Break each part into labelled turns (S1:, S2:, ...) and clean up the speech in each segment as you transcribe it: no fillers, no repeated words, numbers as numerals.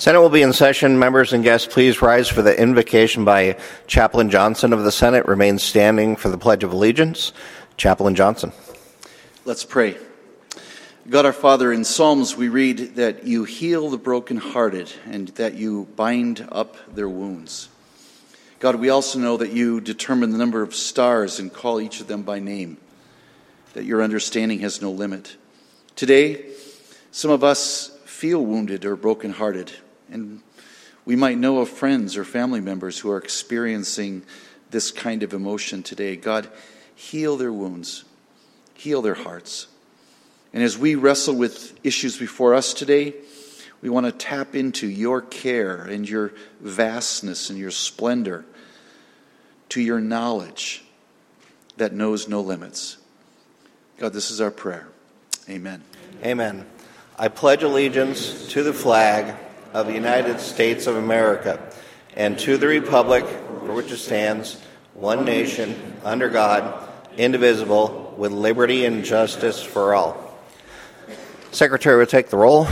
S1: Senate will be in session. Members and guests, please rise for the invocation by Chaplain Johnson of the Senate. Remain standing for the Pledge of Allegiance. Chaplain Johnson.
S2: Let's pray. God our Father, in Psalms we read that you heal the brokenhearted and that you bind up their wounds. God, we also know that you determine the number of stars and call each of them by name, that your understanding has no limit. Today, some of us feel wounded or brokenhearted, and we might know of friends or family members who are experiencing this kind of emotion today. God, heal their wounds, heal their hearts. And as we wrestle with issues before us today, we want to tap into your care and your vastness and your splendor, to your knowledge that knows no limits. God, this is our prayer. Amen.
S1: Amen. I pledge allegiance to the flag of the United States of America and to the republic for which it stands, one nation, under God, indivisible, with liberty and justice for all. Secretary will take the roll.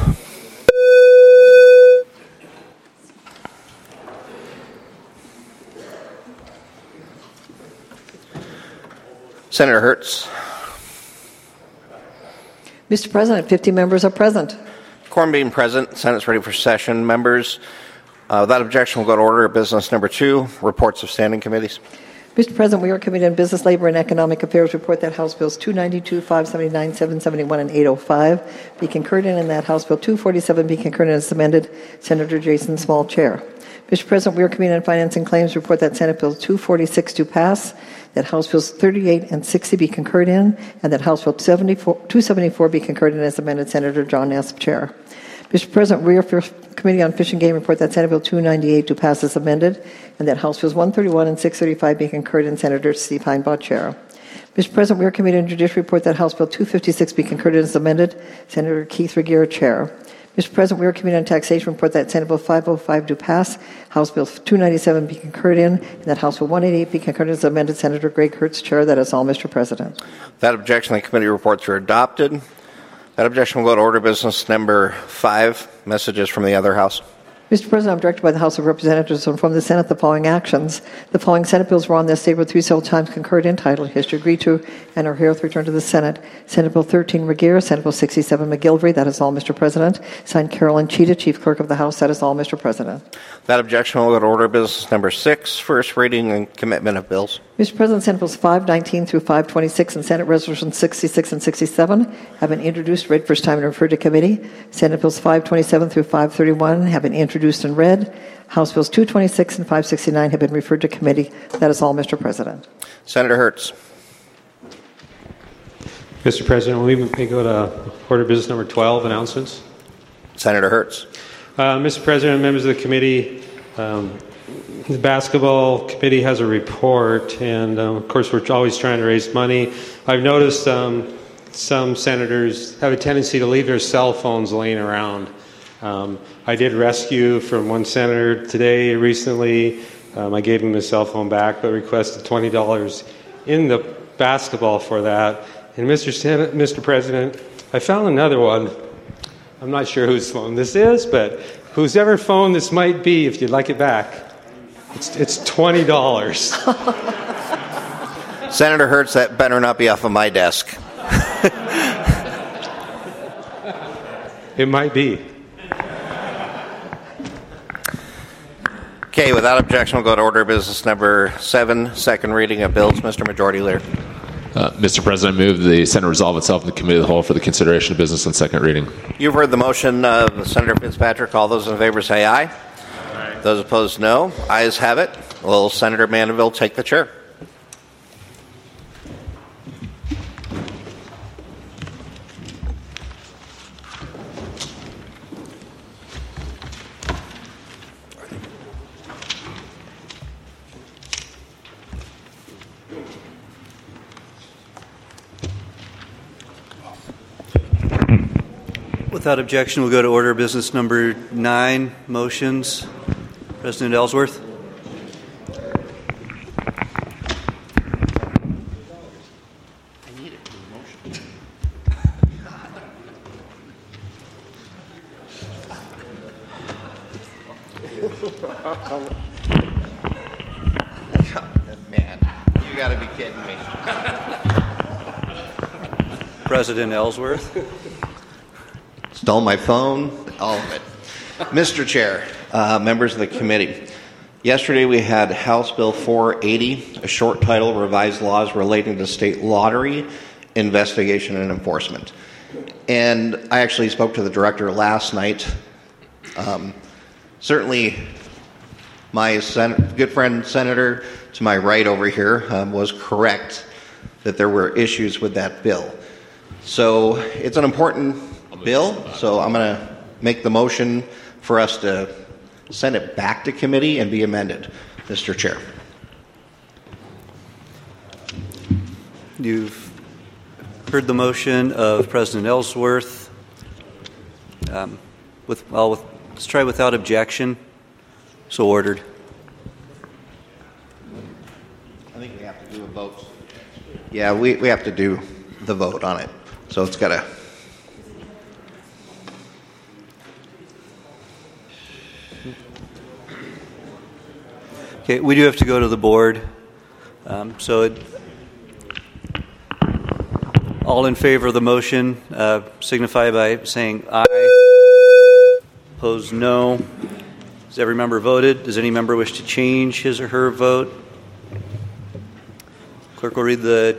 S1: Senator Hertz.
S3: Mr. President, 50 members are present.
S1: Quorum being present, the Senate's ready for session. Members, without objection, we'll go to order of business number 2, reports of standing committees.
S3: Mr. President, we are Committee on Business, Labor, and Economic Affairs report that House Bills 292, 579, 771, and 805 be concurred in, and that House Bill 247 be concurred in as amended. Senator Jason Small, Chair. Mr. President, we are Committee on Finance and Claims report that Senate Bill 246 do pass, that House Bills 38 and 60 be concurred in, and that House Bill 274 be concurred in as amended. Senator John Esp, Chair. Mr. President, we are Committee on Fish and Game report that Senate Bill 298 do pass as amended, and that House Bills 131 and 635 be concurred in. Senator Steve Heinbach, Chair. Mr. President, we are Committee on Judiciary report that House Bill 256 be concurred in as amended. Senator Keith Regier, Chair. Mr. President, we are Committee on Taxation report that Senate Bill 505 do pass, House Bill 297 be concurred in, and that House Bill 188 be concurred in as amended. Senator Greg Hertz, Chair. That is all, Mr. President.
S1: Without objection, the committee reports are adopted. That objection will go to order business number 5, messages from the other House.
S3: Mr. President, I'm directed by the House of Representatives to inform the Senate the following actions. The following Senate bills were on this table 3 several times concurred in title, history agreed to, and are herewith returned to the Senate. Senate Bill 13, Regier. Senate Bill 67, McGilvery. That is all, Mr. President. Signed, Carolyn Cheetah, Chief Clerk of the House. That is all, Mr. President.
S1: That objection will go to order business number 6, first reading and commitment of bills.
S3: Mr. President, Senate Bills 519 through 526 and Senate Resolutions 66 and 67 have been introduced, read first time, and referred to committee. Senate Bills 527 through 531 have been introduced and read. House Bills 226 and 569 have been referred to committee. That is all, Mr. President.
S1: Senator Hertz.
S4: Mr. President, we may go to order business number 12, announcements.
S1: Senator Hertz.
S4: Mr. President, members of the committee, the basketball committee has a report, and of course we're always trying to raise money. I've noticed some senators have a tendency to leave their cell phones laying around. I did rescue from one senator today recently. I gave him his cell phone back, but requested $20 in the basketball for that. And Mr. President, I found another one. I'm not sure whose phone this is, but whosever phone this might be, if you'd like it back, it's $20.
S1: Senator Hertz, that better not be off of my desk.
S4: It might be.
S1: Okay, without objection, we'll go to order business number 7, second reading of bills. Mr. Majority Leader.
S5: Mr. President, I move the Senate resolve itself in the Committee of the Whole for the consideration of business on second reading.
S1: You've heard the motion of Senator Fitzpatrick. All those in favor say aye. Aye. Those opposed, no. Ayes have it. Will Senator Mandeville take the chair?
S6: Without objection, we'll go to order business number 9, motions. President Ellsworth.
S1: Man, you got to be kidding me.
S6: President Ellsworth.
S1: Stole my phone, all of it. Mr. Chair, members of the committee, yesterday we had House Bill 480, a short title, Revised Laws Relating to State Lottery Investigation and Enforcement. And I actually spoke to the director last night. Certainly, my good friend Senator to my right over here was correct that there were issues with that bill. So it's an important bill, so I'm going to make the motion for us to send it back to committee and be amended, Mr. Chair.
S6: You've heard the motion of President Ellsworth. Let's try without objection. So ordered.
S1: I think we have to do a vote. Yeah, we have to do the vote on it. So it's got to...
S6: Okay, we do have to go to the board. All in favor of the motion signify by saying aye. Opposed, no. Has every member voted? Does any member wish to change his or her vote? Clerk will read the...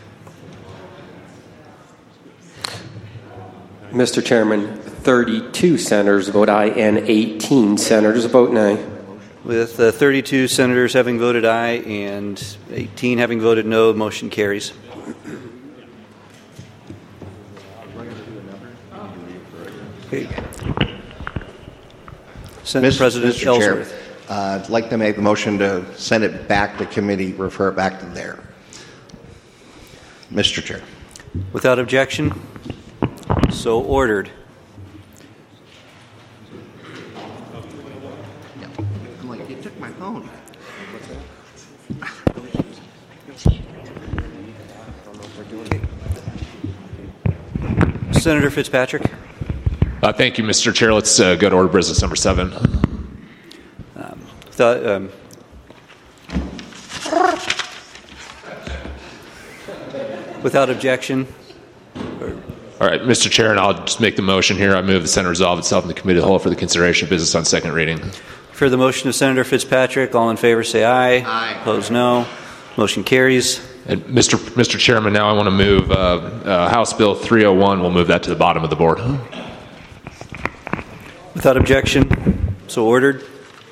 S7: Mr. Chairman, 32 senators vote aye and 18 senators vote nay.
S6: With 32 senators having voted aye and 18 having voted no, motion carries. Okay. Senate President
S1: Mr.
S6: Ellsworth.
S1: Chair, I'd like to make the motion to send it back to committee, refer it back to there. Mr. Chair.
S6: Without objection, so ordered.
S1: I'm like, you took my phone.
S6: Senator Fitzpatrick.
S5: Thank you, Mr. Chair. Let's go to order business number 7.
S6: Without objection.
S5: All right, Mr. Chair, and I'll just make the motion here. I move the Senate resolve itself in the committee of the whole for the consideration of business on second reading.
S6: For the motion of Senator Fitzpatrick, all in favor say aye.
S1: Aye.
S6: Opposed, no. Motion carries.
S5: And Mr. Chairman, now I want to move House Bill 301. We'll move that to the bottom of the board.
S6: Without objection, so ordered.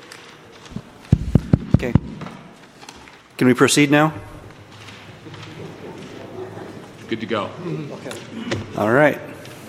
S6: Okay. Can we proceed now?
S5: Good to go.
S6: All right.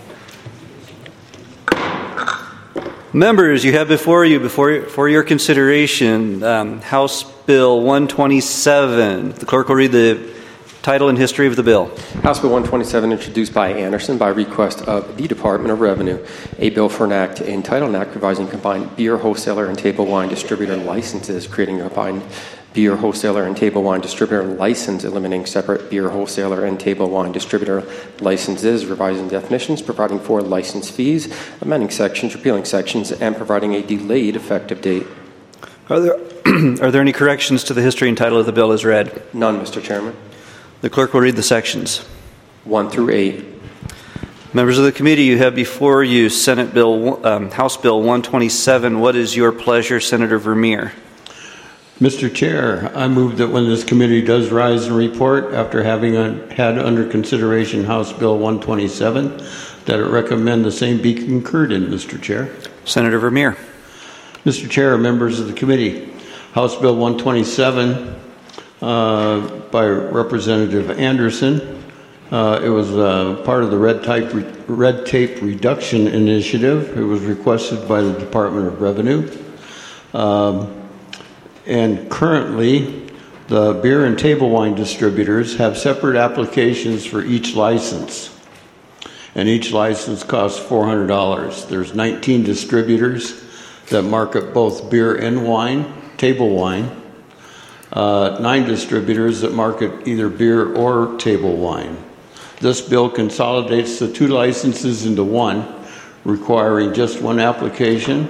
S6: Members, you have before you, for your consideration, House Bill 127. The clerk will read the title and history of the bill.
S7: House Bill 127, introduced by Anderson by request of the Department of Revenue. A bill for an act entitled an act revising combined beer wholesaler and table wine distributor licenses, creating a combined beer wholesaler and table wine distributor license, eliminating separate beer wholesaler and table wine distributor licenses, revising definitions, providing for license fees, amending sections, repealing sections, and providing a delayed effective date.
S6: Are there any corrections to the history and title of the bill as read?
S7: None, Mr. Chairman.
S6: The clerk will read the sections.
S7: 1 through 8.
S6: Members of the committee, you have before you House Bill 127. What is your pleasure, Senator Vermeer?
S8: Mr. Chair, I move that when this committee does rise and report after having had under consideration House Bill 127, that it recommend the same be concurred in, Mr. Chair.
S6: Senator Vermeer.
S8: Mr. Chair, members of the committee, House Bill 127 by Representative Anderson. It was part of the red tape reduction initiative. It was requested by the Department of Revenue. And currently, the beer and table wine distributors have separate applications for each license. And each license costs $400. There's 19 distributors that market both beer and wine, table wine. 9 distributors that market either beer or table wine. This bill consolidates the 2 licenses into one, requiring just one application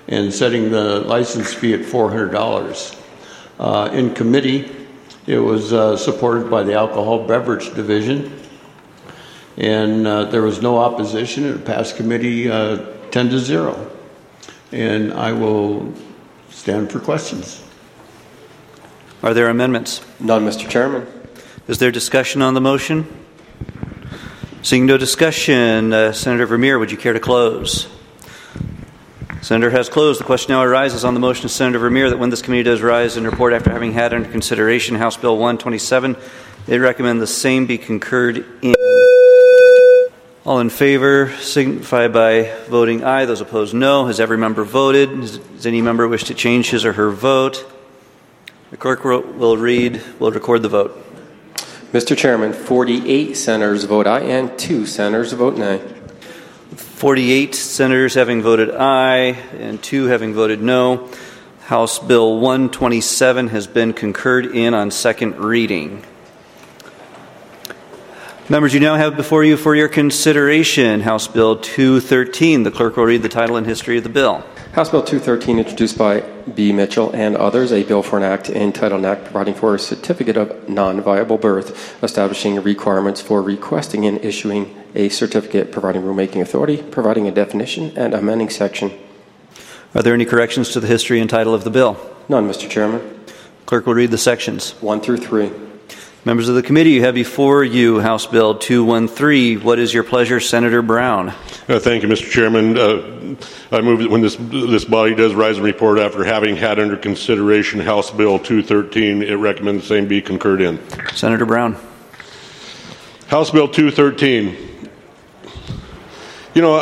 S8: and setting the license fee at $400. In committee, it was supported by the Alcohol Beverage Division, and there was no opposition. It passed committee 10-0. And I will stand for questions.
S6: Are there amendments?
S7: None, Mr. Chairman.
S6: Is there discussion on the motion? Seeing no discussion, Senator Vermeer, would you care to close? Senator has closed. The question now arises on the motion of Senator Vermeer that when this committee does rise and report after having had under consideration House Bill 127, they recommend the same be concurred in. All in favor signify by voting aye. Those opposed, no. Has every member voted? Does any member wish to change his or her vote? The clerk will record the vote.
S7: Mr. Chairman, 48 senators vote aye and 2 senators vote nay.
S6: 48 senators having voted aye and 2 having voted no. House Bill 127 has been concurred in on second reading. Members, you now have before you for your consideration House Bill 213. The clerk will read the title and history of the bill.
S7: House Bill 213, introduced by B. Mitchell and others, a bill for an act entitled an act providing for a certificate of non-viable birth, establishing requirements for requesting and issuing a certificate, providing rulemaking authority, providing a definition, and amending section.
S6: Are there any corrections to the history and title of the bill?
S7: None, Mr. Chairman.
S6: Clerk will read the sections.
S7: 1 through 3.
S6: Members of the committee, you have before you House Bill 213. What is your pleasure, Senator Brown?
S9: Thank you, Mr. Chairman. I move that when this body does rise and report after having had under consideration House Bill 213, it recommends the same be concurred in.
S6: Senator Brown.
S9: House Bill 213. You know,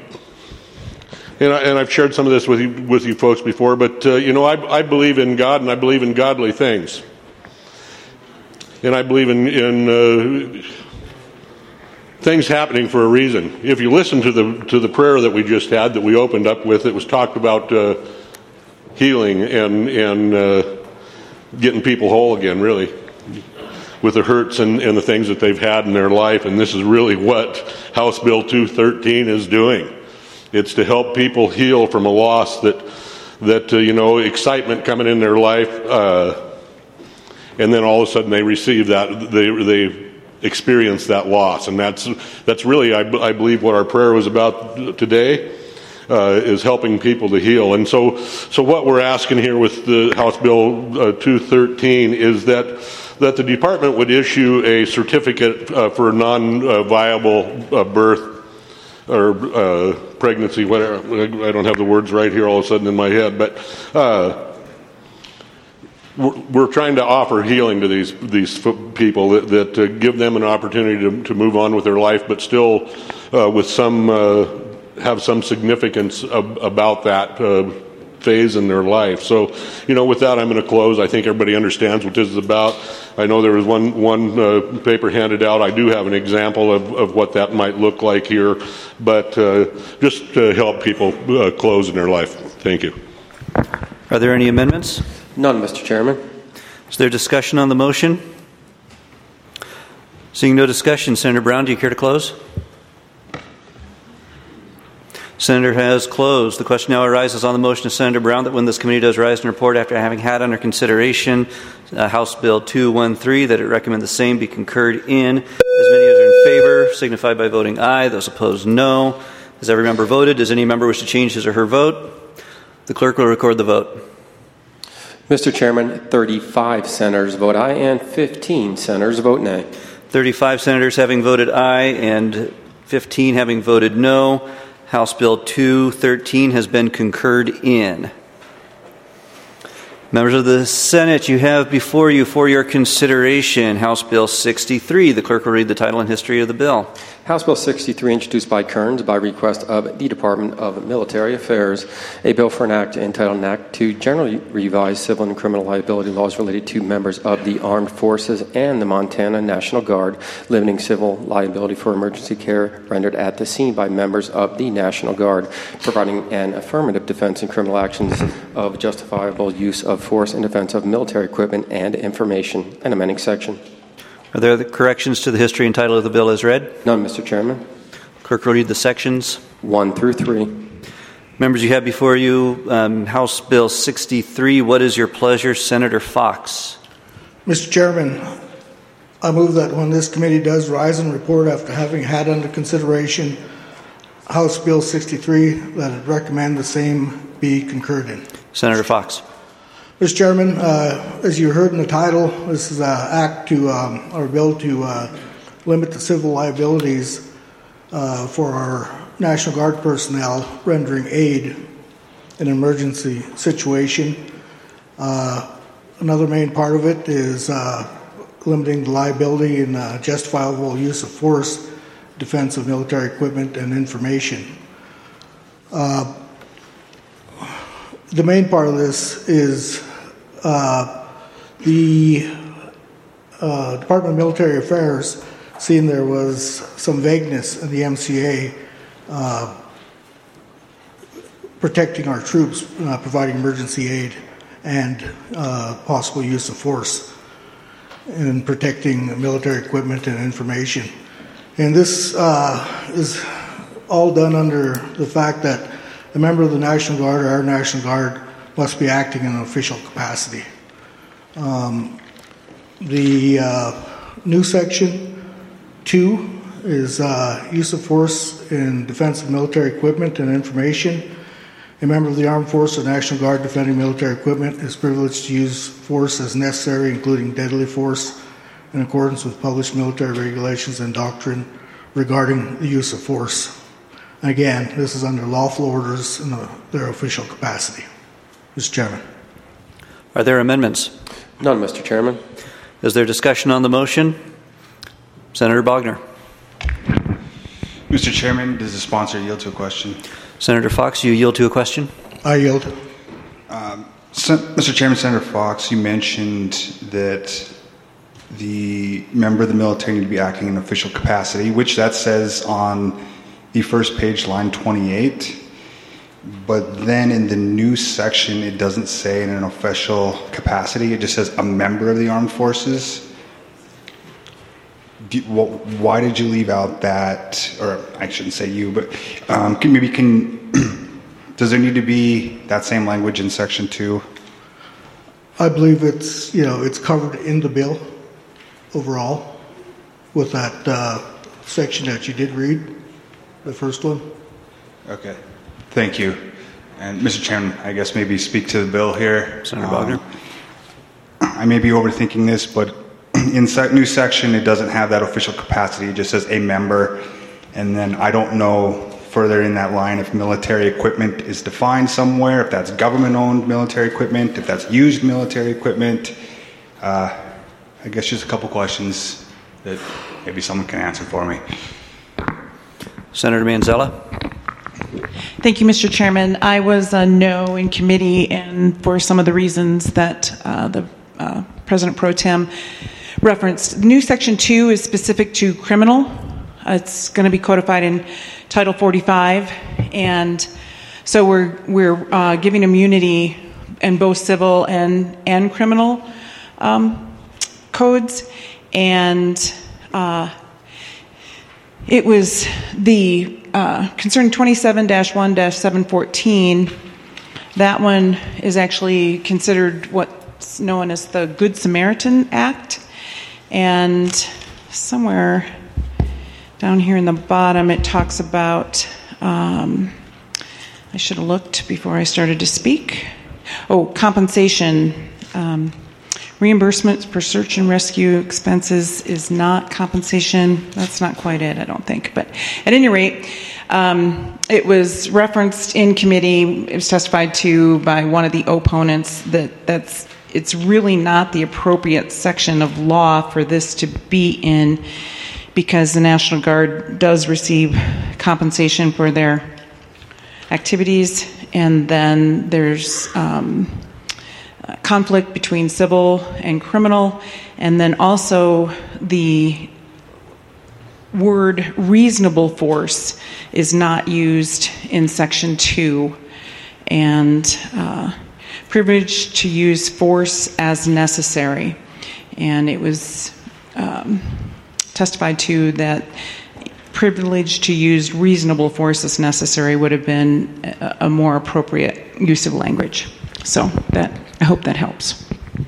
S9: and I've shared some of this with you folks before, but I believe in God and I believe in godly things. And I believe in things happening for a reason. If you listen to the prayer that we just had, that we opened up with, it was talked about healing and getting people whole again, really, with the hurts and the things that they've had in their life. And this is really what House Bill 213 is doing. It's to help people heal from a loss that excitement coming in their life. And then all of a sudden they receive that, they experience that loss. And that's really, I believe, what our prayer was about today, is helping people to heal. And so what we're asking here with the House Bill 213 is that the department would issue a certificate for non-viable birth or pregnancy, whatever. I don't have the words right here all of a sudden in my head, but we're trying to offer healing to these people that give them an opportunity to move on with their life, but still with some have some significance about that phase in their life. So, with that, I'm going to close. I think everybody understands what this is about. I know there was one paper handed out. I do have an example of what that might look like here, but just to help people close in their life. Thank you.
S6: Are there any amendments?
S7: None, Mr. Chairman.
S6: Is there discussion on the motion? Seeing no discussion, Senator Brown, do you care to close? Senator has closed. The question now arises on the motion of Senator Brown that when this committee does rise and report after having had under consideration House Bill 213, that it recommend the same be concurred in. As many as are in favor signify by voting aye. Those opposed, no. Has every member voted? Does any member wish to change his or her vote? The clerk will record the vote.
S7: Mr. Chairman, 35 senators vote aye and 15 senators vote nay.
S6: 35 senators having voted aye and 15 having voted no. House Bill 213 has been concurred in. Members of the Senate, you have before you for your consideration House Bill 63. The clerk will read the title and history of the bill.
S7: House Bill 63, introduced by Kearns by request of the Department of Military Affairs, a bill for an act entitled an act to generally revise civil and criminal liability laws related to members of the armed forces and the Montana National Guard, limiting civil liability for emergency care rendered at the scene by members of the National Guard, providing an affirmative defense in criminal actions of justifiable use of force in defense of military equipment and information, and amending section.
S6: Are there corrections to the history and title of the bill as read?
S7: None, Mr. Chairman.
S6: Clerk will read the sections.
S7: 1 through 3.
S6: Members, you have before you House Bill 63. What is your pleasure? Senator Fox.
S10: Mr. Chairman, I move that when this committee does rise and report after having had under consideration House Bill 63, that it recommend the same be concurred in.
S6: Senator Fox.
S10: Mr. Chairman, as you heard in the title, this is an bill to limit the civil liabilities for our National Guard personnel rendering aid in an emergency situation. Another main part of it is limiting the liability in justifiable use of force, defense of military equipment and information. The main part of this is the Department of Military Affairs, seeing there was some vagueness in the MCA protecting our troops, providing emergency aid and possible use of force, and protecting military equipment and information. And this is all done under the fact that a member of the National Guard or our National Guard must be acting in an official capacity. The new section 2 is use of force in defense of military equipment and information. A member of the Armed Force or National Guard defending military equipment is privileged to use force as necessary, including deadly force, in accordance with published military regulations and doctrine regarding the use of force. Again, this is under lawful orders in their official capacity. Mr. Chairman.
S6: Are there amendments?
S7: None, Mr. Chairman.
S6: Is there discussion on the motion? Senator Bogner.
S11: Mr. Chairman, does the sponsor yield to a question?
S6: Senator Fox, you yield to a question?
S10: I yield.
S11: Mr. Chairman, Senator Fox, you mentioned that the member of the military need to be acting in official capacity, which that says on the first page, line 28. But then in the new section, it doesn't say in an official capacity. It just says a member of the armed forces. Why did you leave out that, or I shouldn't say you, but does there need to be that same language in section 2?
S10: I believe it's covered in the bill overall with that section that you did read, the first one.
S11: Okay, thank you. And Mr. Chairman, I guess maybe speak to the bill here.
S6: Senator Wagner.
S11: I may be overthinking this, but in new section, it doesn't have that official capacity. It just says a member. And then I don't know further in that line if military equipment is defined somewhere, if that's government-owned military equipment, if that's used military equipment. I guess just a couple questions that maybe someone can answer for me.
S6: Senator Manzella.
S12: Thank you, Mr. Chairman. I was a no in committee, and for some of the reasons that the President Pro Tem referenced. New Section 2 is specific to criminal. It's going to be codified in Title 45, and so we're giving immunity in both civil and criminal codes, and it was the concerning 27-1-714. That one is actually considered what's known as the Good Samaritan Act, and somewhere down here in the bottom it talks about, I should have looked before I started to speak. Compensation. Reimbursements for search and rescue expenses is not compensation. That's not quite it, I don't think. But at any rate, it was referenced in committee. It was testified to by one of the opponents that it's really not the appropriate section of law for this to be in, because the National Guard does receive compensation for their activities, and then there's conflict between civil and criminal, and then also the word reasonable force is not used in Section 2, and privilege to use force as necessary. And it was testified to that privilege to use reasonable force as necessary would have been a more appropriate use of language. So I hope that helps.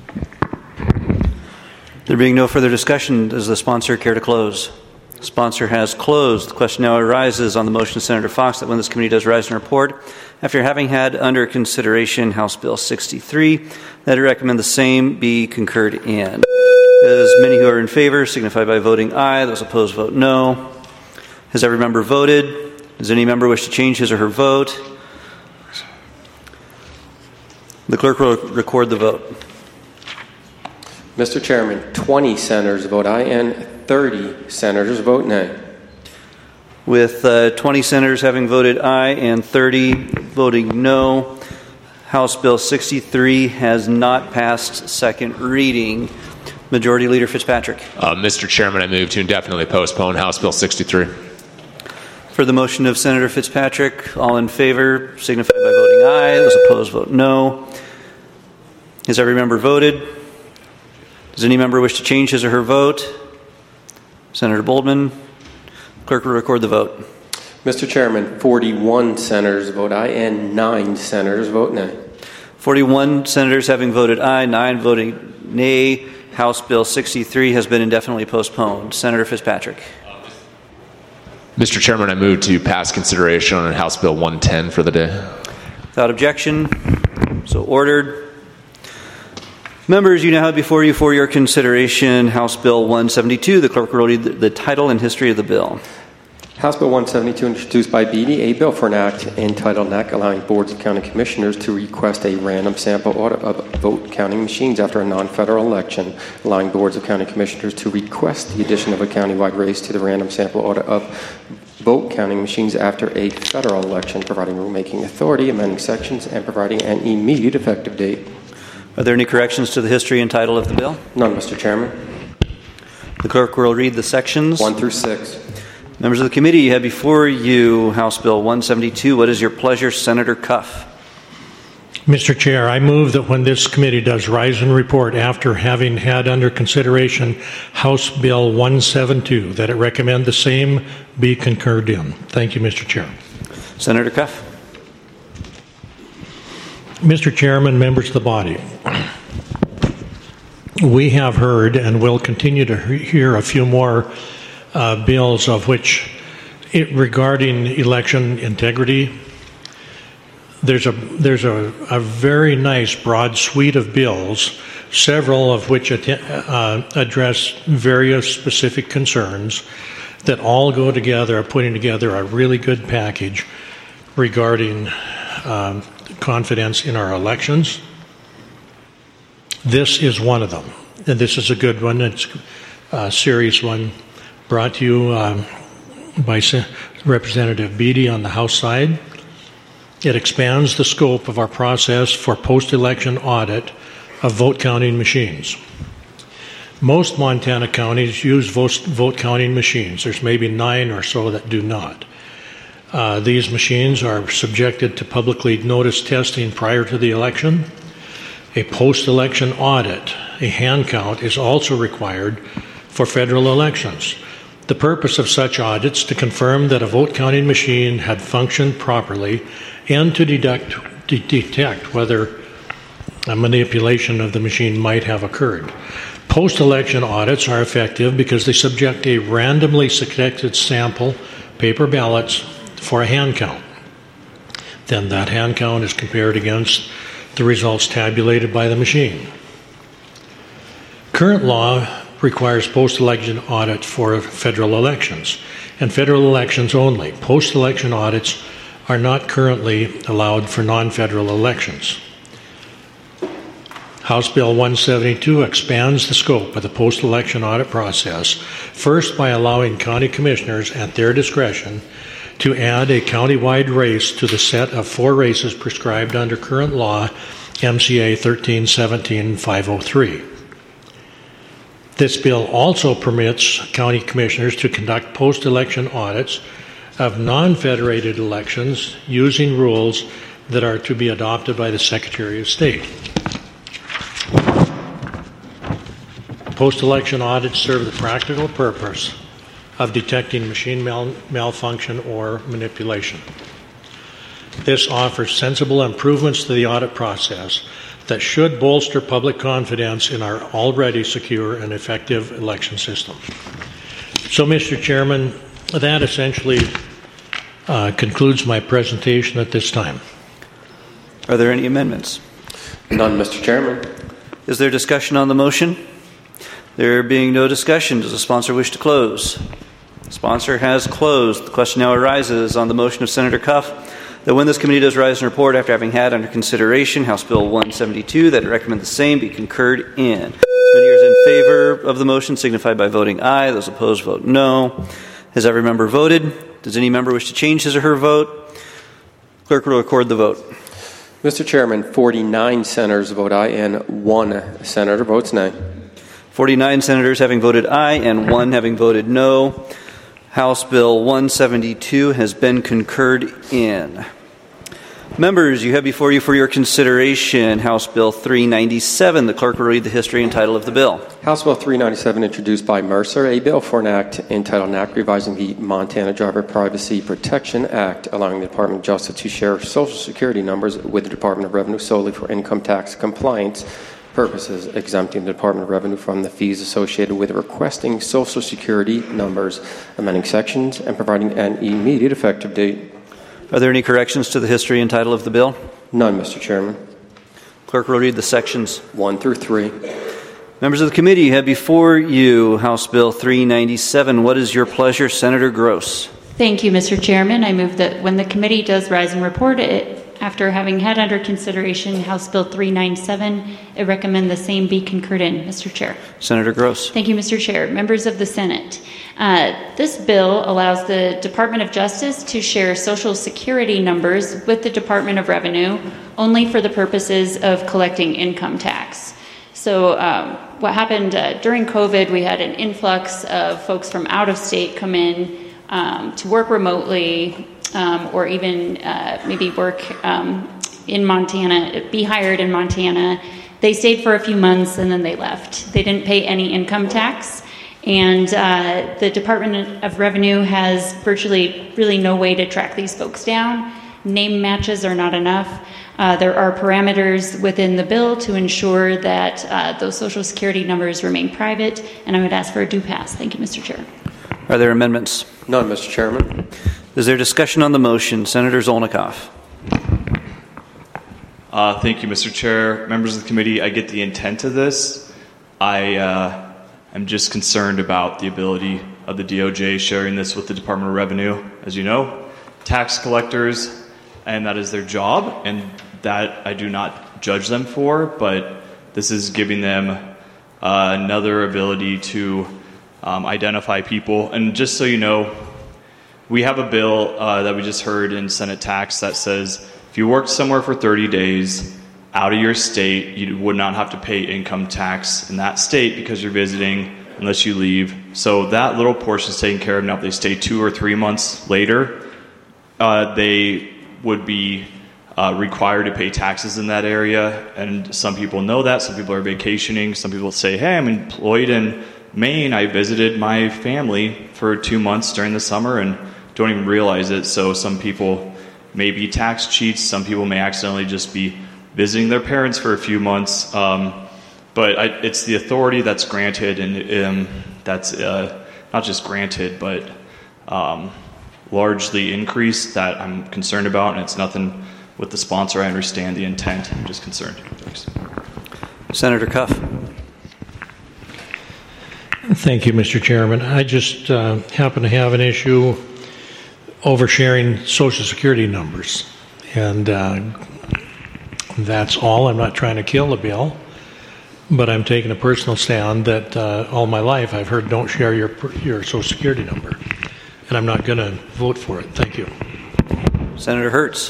S6: There being no further discussion, does the sponsor care to close? The sponsor has closed. The question now arises on the motion of Senator Fox that when this committee does rise and report, after having had under consideration House Bill 63, that I recommend the same be concurred in. As many who are in favor signify by voting aye. Those opposed vote no. Has every member voted? Does any member wish to change his or her vote? The clerk will record the vote.
S7: Mr. Chairman, 20 senators vote aye and 30 senators vote nay.
S6: With 20 senators having voted aye and 30 voting no, House Bill 63 has not passed second reading. Majority Leader Fitzpatrick.
S5: Mr. Chairman, I move to indefinitely postpone House Bill 63.
S6: For the motion of Senator Fitzpatrick, all in favor signify by voting aye. Those opposed vote no. Has every member voted? Does any member wish to change his or her vote? Senator Boldman. Clerk will record the vote.
S7: Mr. Chairman, 41 senators vote aye and 9 senators vote nay.
S6: 41 senators having voted aye, 9 voting nay. House Bill 63 has been indefinitely postponed. Senator Fitzpatrick.
S5: Mr. Chairman, I move to pass consideration on House Bill 110 for the day.
S6: Without objection, so ordered. Members, you now have before you for your consideration House Bill 172. The clerk will read the title and history of the bill.
S7: House Bill 172, introduced by Beatty, a bill for an act entitled Act allowing boards of county commissioners to request a random sample audit of vote counting machines after a non-federal election, allowing boards of county commissioners to request the addition of a countywide race to the random sample audit of vote counting machines after a federal election, providing rulemaking authority, amending sections, and providing an immediate effective date.
S6: Are there any corrections to the history and title of the bill?
S7: None, Mr. Chairman.
S6: The clerk will read the sections.
S7: 1 through 6.
S6: Members of the committee, you have before you House Bill 172. What is your pleasure, Senator Cuff?
S13: Mr. Chair, I move that when this committee does rise and report after having had under consideration House Bill 172, that it recommend the same be concurred in. Thank you, Mr. Chair.
S6: Senator Cuff.
S13: Mr. Chairman, members of the body, we have heard and will continue to hear a few more bills of which, regarding election integrity, there's a very nice broad suite of bills, several of which address various specific concerns that all go together, putting together a really good package regarding confidence in our elections. This is one of them, and this is a good one. It's a serious one, brought to you by Representative Beatty on the House side. It expands the scope of our process for post-election audit of vote counting machines. Most Montana counties use vote counting machines. There's maybe 9 or so that do not. These machines are subjected to publicly noticed testing prior to the election. A post-election audit, a hand count, is also required for federal elections. The purpose of such audits to confirm that a vote counting machine had functioned properly and to detect whether a manipulation of the machine might have occurred. Post-election audits are effective because they subject a randomly selected sample, paper ballots, for a hand count. Then that hand count is compared against the results tabulated by the machine. Current law requires post-election audit for federal elections, and federal elections only. Post-election audits are not currently allowed for non-federal elections. House Bill 172 expands the scope of the post-election audit process, first by allowing county commissioners at their discretion to add a county-wide race to the set of 4 races prescribed under current law, MCA 1317-503. This bill also permits county commissioners to conduct post-election audits of non-federated elections using rules that are to be adopted by the Secretary of State. Post-election audits serve the practical purpose of detecting machine malfunction or manipulation. This offers sensible improvements to the audit process that should bolster public confidence in our already secure and effective election system. So, Mr. Chairman, that essentially concludes my presentation at this time.
S6: Are there any amendments?
S7: None, Mr. Chairman.
S6: Is there discussion on the motion? There being no discussion, does the sponsor wish to close? The sponsor has closed. The question now arises on the motion of Senator Cuff that when this committee does rise and report after having had under consideration House Bill 172, that it recommend the same be concurred in. As many are in favor of the motion signify by voting aye. Those opposed vote no. Has every member voted? Does any member wish to change his or her vote? Clerk will record the vote.
S7: Mr. Chairman, 49 senators vote aye and 1 senator votes nay.
S6: 49 senators having voted aye and 1 having voted no. House Bill 172 has been concurred in. Members, you have before you for your consideration House Bill 397. The clerk will read the history and title of the bill.
S7: House Bill 397, introduced by Mercer, a bill for an act entitled an act revising the Montana Driver Privacy Protection Act, allowing the Department of Justice to share Social Security numbers with the Department of Revenue solely for income tax compliance purposes, exempting the Department of Revenue from the fees associated with requesting Social Security numbers, amending sections, and providing an immediate effective date.
S6: Are there any corrections to the history and title of the bill?
S7: None, Mr. Chairman.
S6: Clerk will read the sections
S7: 1 through 3.
S6: Members of the committee, you have before you House Bill 397. What is your pleasure, Senator Gross?
S14: Thank you, Mr. Chairman. I move that when the committee does rise and report it, after having had under consideration House Bill 397, I recommend the same be concurred in. Mr. Chair.
S6: Senator Gross.
S14: Thank you, Mr. Chair. Members of the Senate, this bill allows the Department of Justice to share Social Security numbers with the Department of Revenue only for the purposes of collecting income tax. So what happened during COVID, we had an influx of folks from out of state come in to work remotely, or even maybe work in Montana, be hired in Montana. They stayed for a few months and then they left. They didn't pay any income tax. And the Department of Revenue has virtually really no way to track these folks down. Name matches are not enough. There are parameters within the bill to ensure that those Social Security numbers remain private, and I would ask for a due pass. Thank you, Mr. Chair.
S6: Are there amendments?
S7: None, Mr. Chairman.
S6: Is there discussion on the motion? Senator Zolnikoff.
S15: Thank you, Mr. Chair. Members of the committee, I get the intent of this. I am just concerned about the ability of the DOJ sharing this with the Department of Revenue. As you know, tax collectors, and that is their job, and that I do not judge them for, but this is giving them another ability to identify people. And just so you know, we have a bill that we just heard in Senate Tax that says if you worked somewhere for 30 days out of your state, you would not have to pay income tax in that state because you're visiting unless you leave. So that little portion is taken care of. Now, if they stay 2 or 3 months later, they would be required to pay taxes in that area. And some people know that. Some people are vacationing. Some people say, hey, I'm employed in Maine. I visited my family for 2 months during the summer and don't even realize it. So some people may be tax cheats. Some people may accidentally just be visiting their parents for a few months. But it's the authority that's granted, and that's not just granted, but largely increased that I'm concerned about. And it's nothing with the sponsor. I understand the intent. I'm just concerned. Thanks.
S6: Senator Cuff.
S13: Thank you, Mr. Chairman. I just happen to have an issue oversharing Social Security numbers. And that's all. I'm not trying to kill the bill, but I'm taking a personal stand that all my life I've heard don't share your Social Security number. And I'm not going to vote for it. Thank you.
S6: Senator Hertz.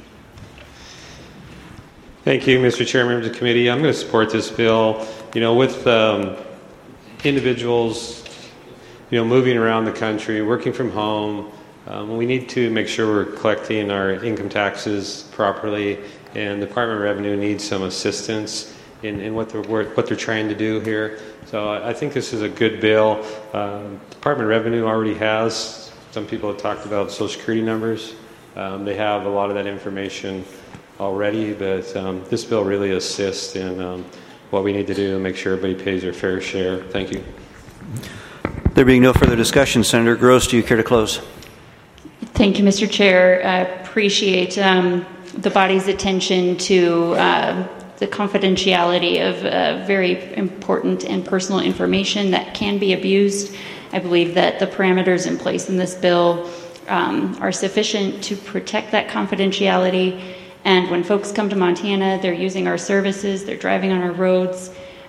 S4: Thank you, Mr. Chairman of the committee. I'm going to support this bill. With individuals, moving around the country, working from home, we need to make sure we're collecting our income taxes properly, and the Department of Revenue needs some assistance in what they're trying to do here. So I think this is a good bill. Department of Revenue already has, some people have talked about Social Security numbers. They have a lot of that information already, but this bill really assists in what we need to do to make sure everybody pays their fair share. Thank you.
S6: There being no further discussion, Senator Gross, do you care to close?
S14: Thank you, Mr. Chair. I appreciate the body's attention to the confidentiality of very important and personal information that can be abused. I believe that the parameters in place in this bill are sufficient to protect that confidentiality. And when folks come to Montana, they're using our services, they're driving on our roads,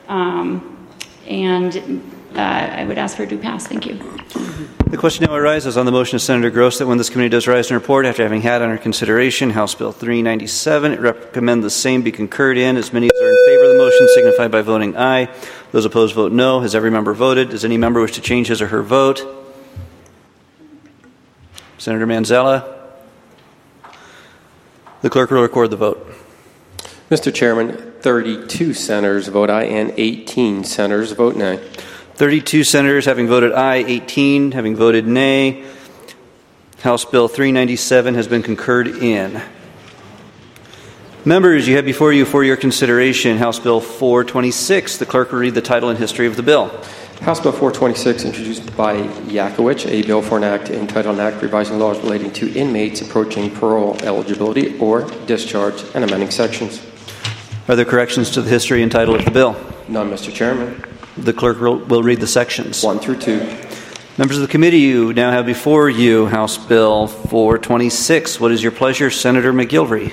S14: and I would ask for a due pass. Thank you.
S6: The question now arises on the motion of Senator Gross that when this committee does rise and report after having had under consideration House Bill 397, it recommend the same be concurred in. As many as are in favor of the motion signify by voting aye. Those opposed vote no. Has every member voted? Does any member wish to change his or her vote? Senator Manzella? The clerk will record the vote.
S7: Mr. Chairman, 32 senators vote aye and 18 senators vote nay.
S6: 32 senators having voted aye, 18 having voted nay. House Bill 397 has been concurred in. Members, you have before you for your consideration House Bill 426. The clerk will read the title and history of the bill.
S7: House Bill 426, introduced by Yakowicz, a bill for an act entitled an act revising laws relating to inmates approaching parole eligibility or discharge and amending sections.
S6: Are there corrections to the history and title of the bill?
S7: None, Mr. Chairman.
S6: The clerk will read the sections.
S7: 1 through 2.
S6: Members of the committee, you now have before you House Bill 426. What is your pleasure, Senator McGilvery?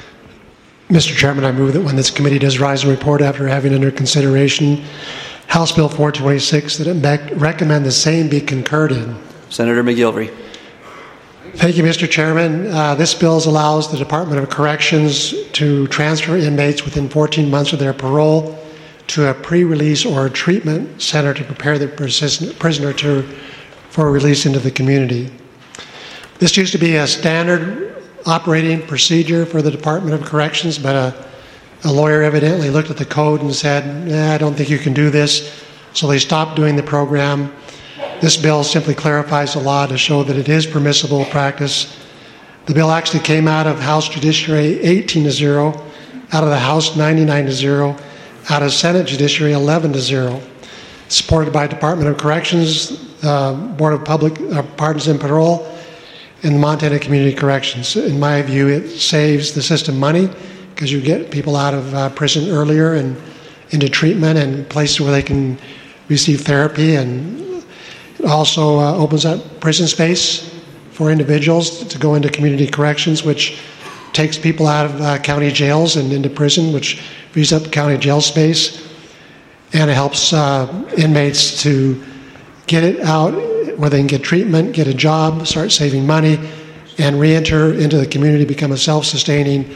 S16: Mr. Chairman, I move that when this committee does rise and report after having under consideration House Bill 426, that it recommend the same be concurred in.
S6: Senator McGilvery.
S16: Thank you, Mr. Chairman. This bill allows the Department of Corrections to transfer inmates within 14 months of their parole to a pre-release or a treatment center to prepare the prisoner for release into the community. This used to be a standard operating procedure for the Department of Corrections, but a lawyer evidently looked at the code and said, I don't think you can do this, so they stopped doing the program. This bill simply clarifies the law to show that it is permissible practice. The bill actually came out of House Judiciary 18-0, out of the House 99-0, out of Senate Judiciary 11-0, supported by Department of Corrections, Board of Public Pardons and Parole, and the Montana Community Corrections. In my view, it saves the system money because you get people out of prison earlier and into treatment and places where they can receive therapy, and it also opens up prison space for individuals to go into community corrections, which takes people out of county jails and into prison, which frees up county jail space, and it helps inmates to get it out where they can get treatment, get a job, start saving money, and re-enter into the community, become a self-sustaining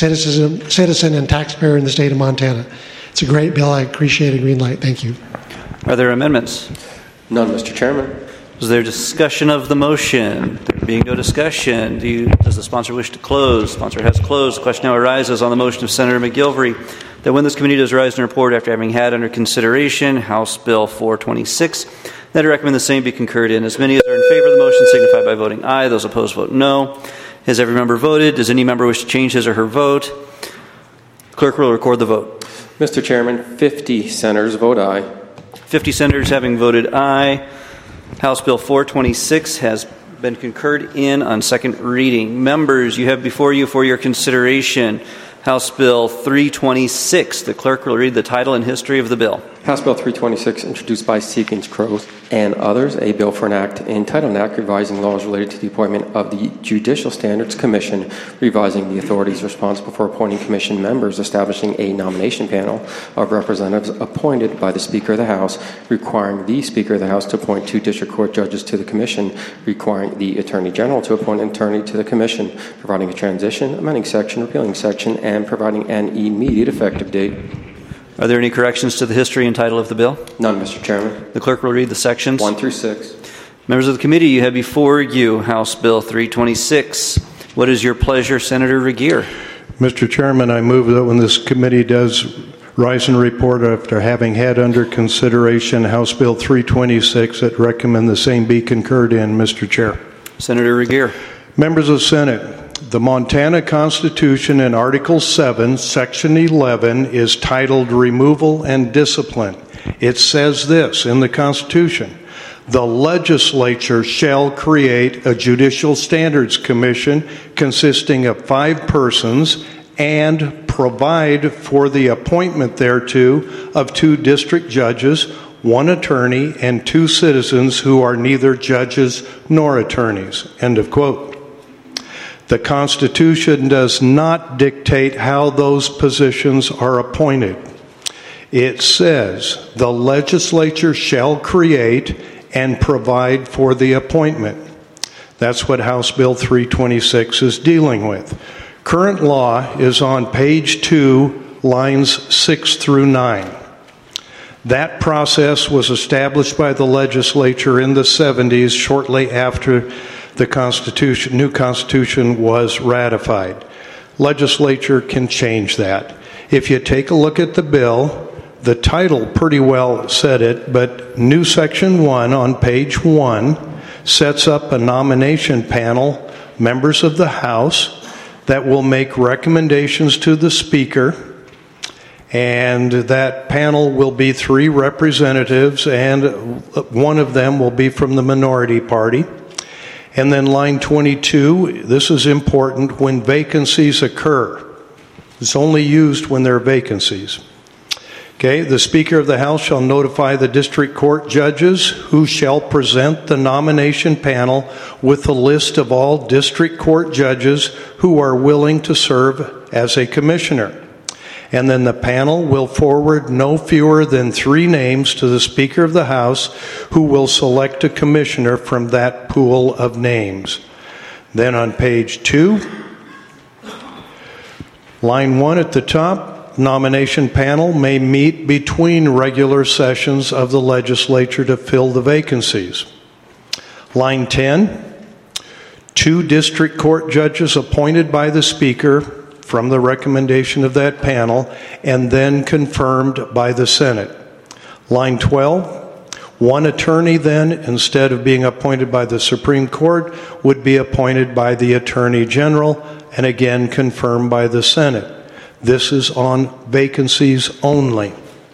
S16: citizen and taxpayer in the state of Montana. It's a great bill. I appreciate a green light. Thank you.
S6: Are there amendments?
S7: None, Mr. Chairman.
S6: Is there discussion of the motion? There being no discussion, does the sponsor wish to close? Sponsor has closed. The question now arises on the motion of Senator McGilvery that when this committee does rise and report after having had under consideration House Bill 426, that I recommend the same be concurred in. As many as are in favor of the motion signify by voting aye. Those opposed vote no. Has every member voted? Does any member wish to change his or her vote? Clerk will record the vote.
S7: Mr. Chairman, 50 senators vote aye.
S6: 50 senators having voted aye. House Bill 426 has been concurred in on second reading. Members, you have before you for your consideration House Bill 326. The clerk will read the title and history of the bill.
S7: House Bill 326, introduced by Seekins-Crowth and others, a bill for an act entitled an act revising laws related to the appointment of the Judicial Standards Commission, revising the authorities responsible for appointing commission members, establishing a nomination panel of representatives appointed by the Speaker of the House, requiring the Speaker of the House to appoint 2 district court judges to the commission, requiring the Attorney General to appoint an attorney to the commission, providing a transition, amending section, repealing section, and providing an immediate effective date.
S6: Are there any corrections to the history and title of the bill?
S7: None, Mr. Chairman.
S6: The clerk will read the sections.
S7: 1 through 6.
S6: Members of the committee, you have before you House Bill 326. What is your pleasure, Senator Regier?
S17: Mr. Chairman, I move that when this committee does Rise and report after having had under consideration House Bill 326 that recommend the same be concurred in, Mr. Chair.
S6: Senator Regier.
S17: Members of the Senate, the Montana Constitution in Article 7, Section 11 is titled Removal and Discipline. It says this in the Constitution: the legislature shall create a judicial standards commission consisting of 5 persons and provide for the appointment thereto of 2 district judges, 1 attorney, and 2 citizens who are neither judges nor attorneys. End of quote. The Constitution does not dictate how those positions are appointed. It says the legislature shall create and provide for the appointment. That's what House Bill 326 is dealing with. Current law is on page 2, lines 6 through 9. That process was established by the legislature in the 70s, shortly after the new Constitution was ratified. Legislature can change that. If you take a look at the bill, the title pretty well said it, but new Section 1 on page 1 sets up a nomination panel, members of the House, that will make recommendations to the Speaker, and that panel will be 3 representatives, and one of them will be from the minority party. And then line 22, this is important, when vacancies occur. It's only used when there are vacancies. Okay, the Speaker of the House shall notify the district court judges who shall present the nomination panel with a list of all district court judges who are willing to serve as a commissioner. And then the panel will forward no fewer than 3 names to the Speaker of the House, who will select a commissioner from that pool of names. Then on page 2, line 1 at the top, nomination panel may meet between regular sessions of the legislature to fill the vacancies. Line 10, 2 district court judges appointed by the Speaker from the recommendation of that panel and then confirmed by the Senate. Line 12, 1 attorney then, instead of being appointed by the Supreme Court, would be appointed by the Attorney General and again confirmed by the Senate. This is on vacancies only.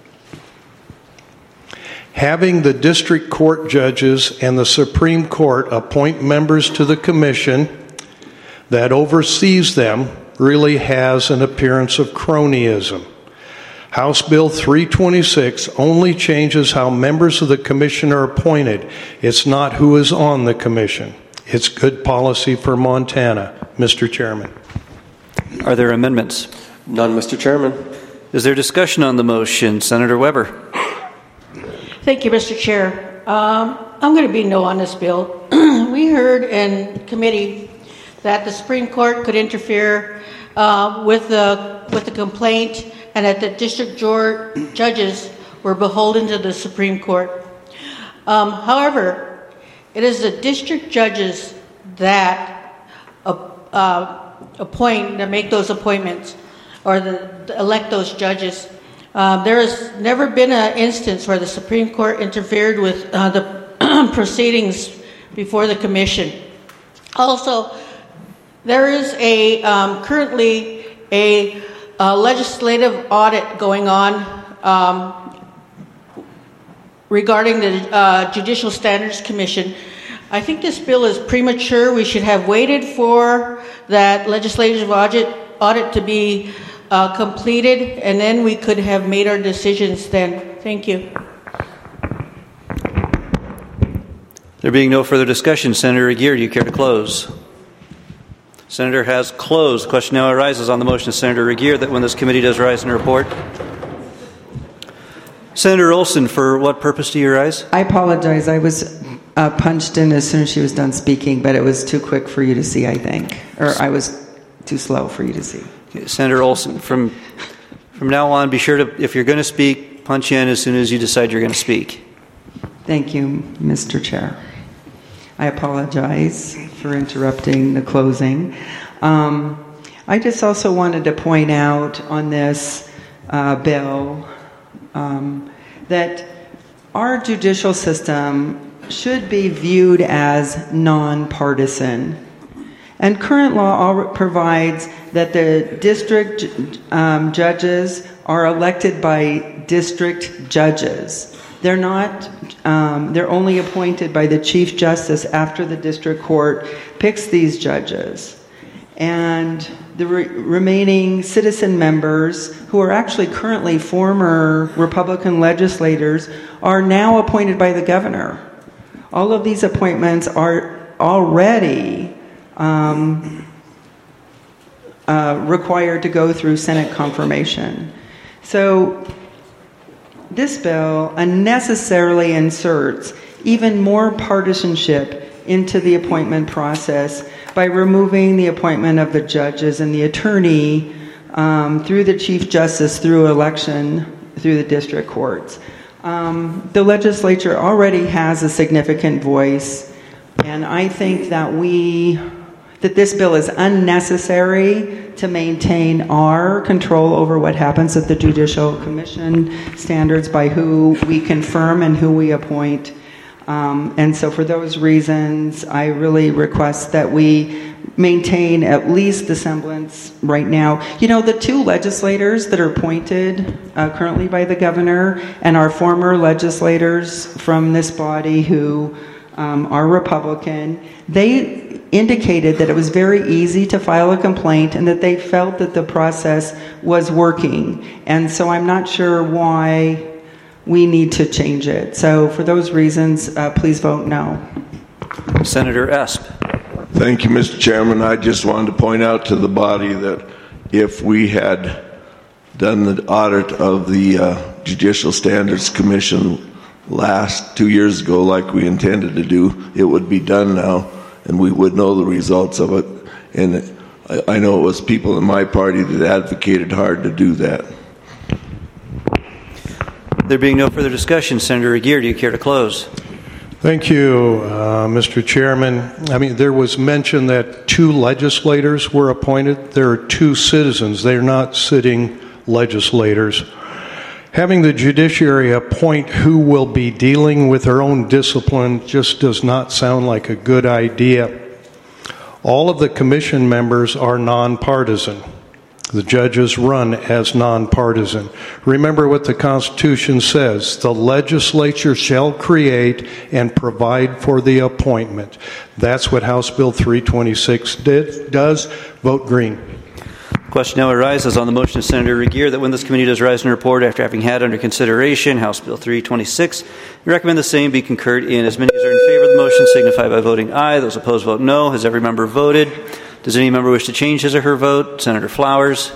S17: Having the district court judges and the Supreme Court appoint members to the commission that oversees them really has an appearance of cronyism. House Bill 326 only changes how members of the commission are appointed. It's not who is on the commission. It's good policy for Montana. Mr. Chairman.
S6: Are there amendments?
S7: None, Mr. Chairman.
S6: Is there discussion on the motion? Senator Weber.
S18: Thank you, Mr. Chair. I'm going to be no on this bill. We heard in committee that the Supreme Court could interfere with the complaint, and that the district judges were beholden to the Supreme Court. However, it is the district judges that appoint, that make those appointments, or elect those judges. There has never been an instance where the Supreme Court interfered with the proceedings before the commission. Also, there is currently a legislative audit going on regarding the Judicial Standards Commission. I think this bill is premature. We should have waited for that legislative audit to be completed, and then we could have made our decisions then. Thank you.
S6: There being no further discussion, Senator Aguirre, do you care to close? Senator has closed. The question now arises on the motion of Senator Aguirre that when this committee does rise and report. Senator Olson, for what purpose do you rise?
S19: I apologize. I was punched in as soon as she was done speaking, but it was too quick for you to see, I think. Or I was too slow for you to see.
S6: Okay, Senator Olson, from now on, be sure to, if you're going to speak, punch in as soon as you decide you're going to speak.
S19: Thank you, Mr. Chair. I apologize for interrupting the closing. I just also wanted to point out on this bill that our judicial system should be viewed as nonpartisan. And current law provides that the district judges are elected by district judges. They're not, they're only appointed by the Chief Justice after the district court picks these judges. And the remaining citizen members, who are actually currently former Republican legislators, are now appointed by the governor. All of these appointments are already required to go through Senate confirmation. So this bill unnecessarily inserts even more partisanship into the appointment process by removing the appointment of the judges and the attorney through the Chief Justice through election through the district courts. The legislature already has a significant voice, and I think that this bill is unnecessary to maintain our control over what happens at the Judicial Commission standards by who we confirm and who we appoint. And so for those reasons, I really request that we maintain at least the semblance right now. You know, the two legislators that are appointed currently by the governor and our former legislators from this body who are Republican, they indicated that it was very easy to file a complaint and that they felt that the process was working. And so I'm not sure why we need to change it. So for those reasons, please vote no.
S6: Senator Esp.
S20: Thank you, Mr. Chairman. I just wanted to point out to the body that if we had done the audit of the Judicial Standards Commission last 2 years ago like we intended to do, it would be done now and we would know the results of it. And I know it was people in my party that advocated hard to do that.
S6: There being no further discussion, Senator Aguirre, do you care to close?
S17: Thank you, Mr. Chairman. I mean, there was mention that 2 legislators were appointed. There are 2 citizens. They're not sitting legislators. Having the judiciary appoint who will be dealing with their own discipline just does not sound like a good idea. All of the commission members are nonpartisan. The judges run as nonpartisan. Remember what the Constitution says: the legislature shall create and provide for the appointment. That's what House Bill 326 does. Vote green.
S6: Question now arises on the motion of Senator Aguirre that when this committee does rise and report after having had under consideration House Bill 326, we recommend the same be concurred in. As many as are in favor of the motion signify by voting aye. Those opposed vote no. Has every member voted? Does any member wish to change his or her vote? Senator Flowers.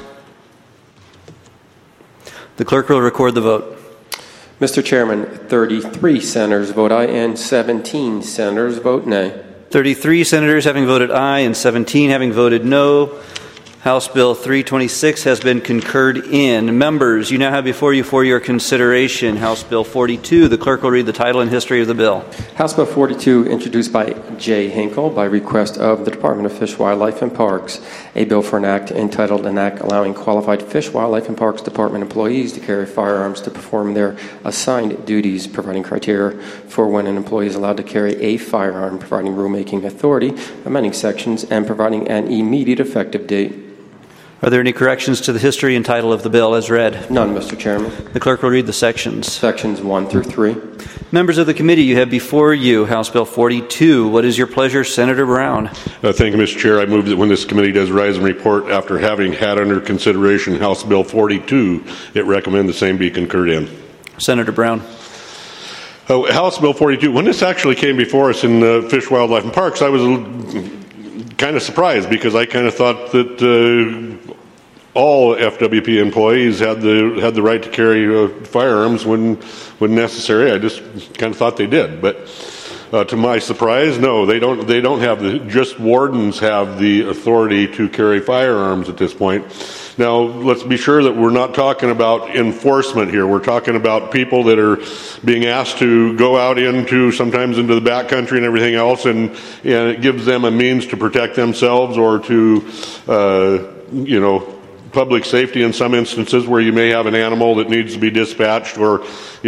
S6: The clerk will record the vote.
S7: Mr. Chairman, 33 senators vote aye and 17 senators vote nay.
S6: 33 senators having voted aye and 17 having voted no. House Bill 326 has been concurred in. Members, you now have before you for your consideration House Bill 42. The clerk will read the title and history of the bill.
S7: House Bill 42, introduced by Jay Hinkle by request of the Department of Fish, Wildlife, and Parks. A bill for an act entitled An Act Allowing Qualified Fish, Wildlife, and Parks Department employees to carry firearms to perform their assigned duties, providing criteria for when an employee is allowed to carry a firearm, providing rulemaking authority, amending sections, and providing an immediate effective date.
S6: Are there any corrections to the history and title of the bill as read?
S7: None, Mr. Chairman.
S6: The clerk will read the sections.
S7: Sections 1 through 3.
S6: Members of the committee, you have before you House Bill 42. What is your pleasure, Senator Brown?
S9: Thank you, Mr. Chair. I move that when this committee does rise and report after having had under consideration House Bill 42, it recommend the same be concurred in.
S6: Senator Brown.
S9: House Bill 42, when this actually came before us in Fish, Wildlife, and Parks, I was kind of surprised because I kind of thought that all FWP employees had the right to carry firearms when necessary. I just kind of thought they did, but to my surprise, no, they don't. They don't have just wardens have the authority to carry firearms at this point. Now, let's be sure that we're not talking about enforcement here. We're talking about people that are being asked to go out sometimes into the backcountry and everything else, and it gives them a means to protect themselves or to, public safety in some instances where you may have an animal that needs to be dispatched, or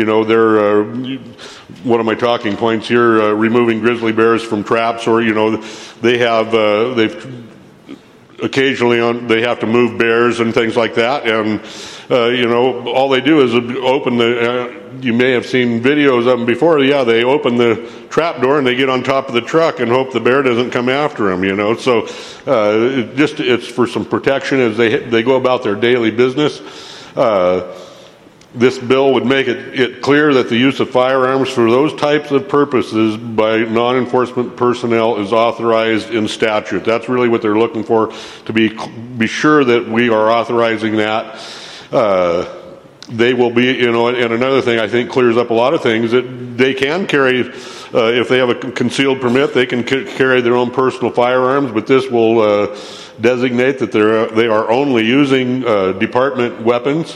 S9: one of my talking points here, removing grizzly bears from traps, or they've occasionally they have to move bears and things like that, and all they do is open you may have seen videos of them before. Yeah, they open the trap door and they get on top of the truck and hope the bear doesn't come after them. So it's for some protection as they go about their daily business. This bill would make it clear that the use of firearms for those types of purposes by non-enforcement personnel is authorized in statute. That's really what they're looking for, to be sure that we are authorizing that. They will be, and another thing I think clears up a lot of things, that they can carry, if they have a concealed permit, they can carry their own personal firearms, but this will designate that they are only using department weapons.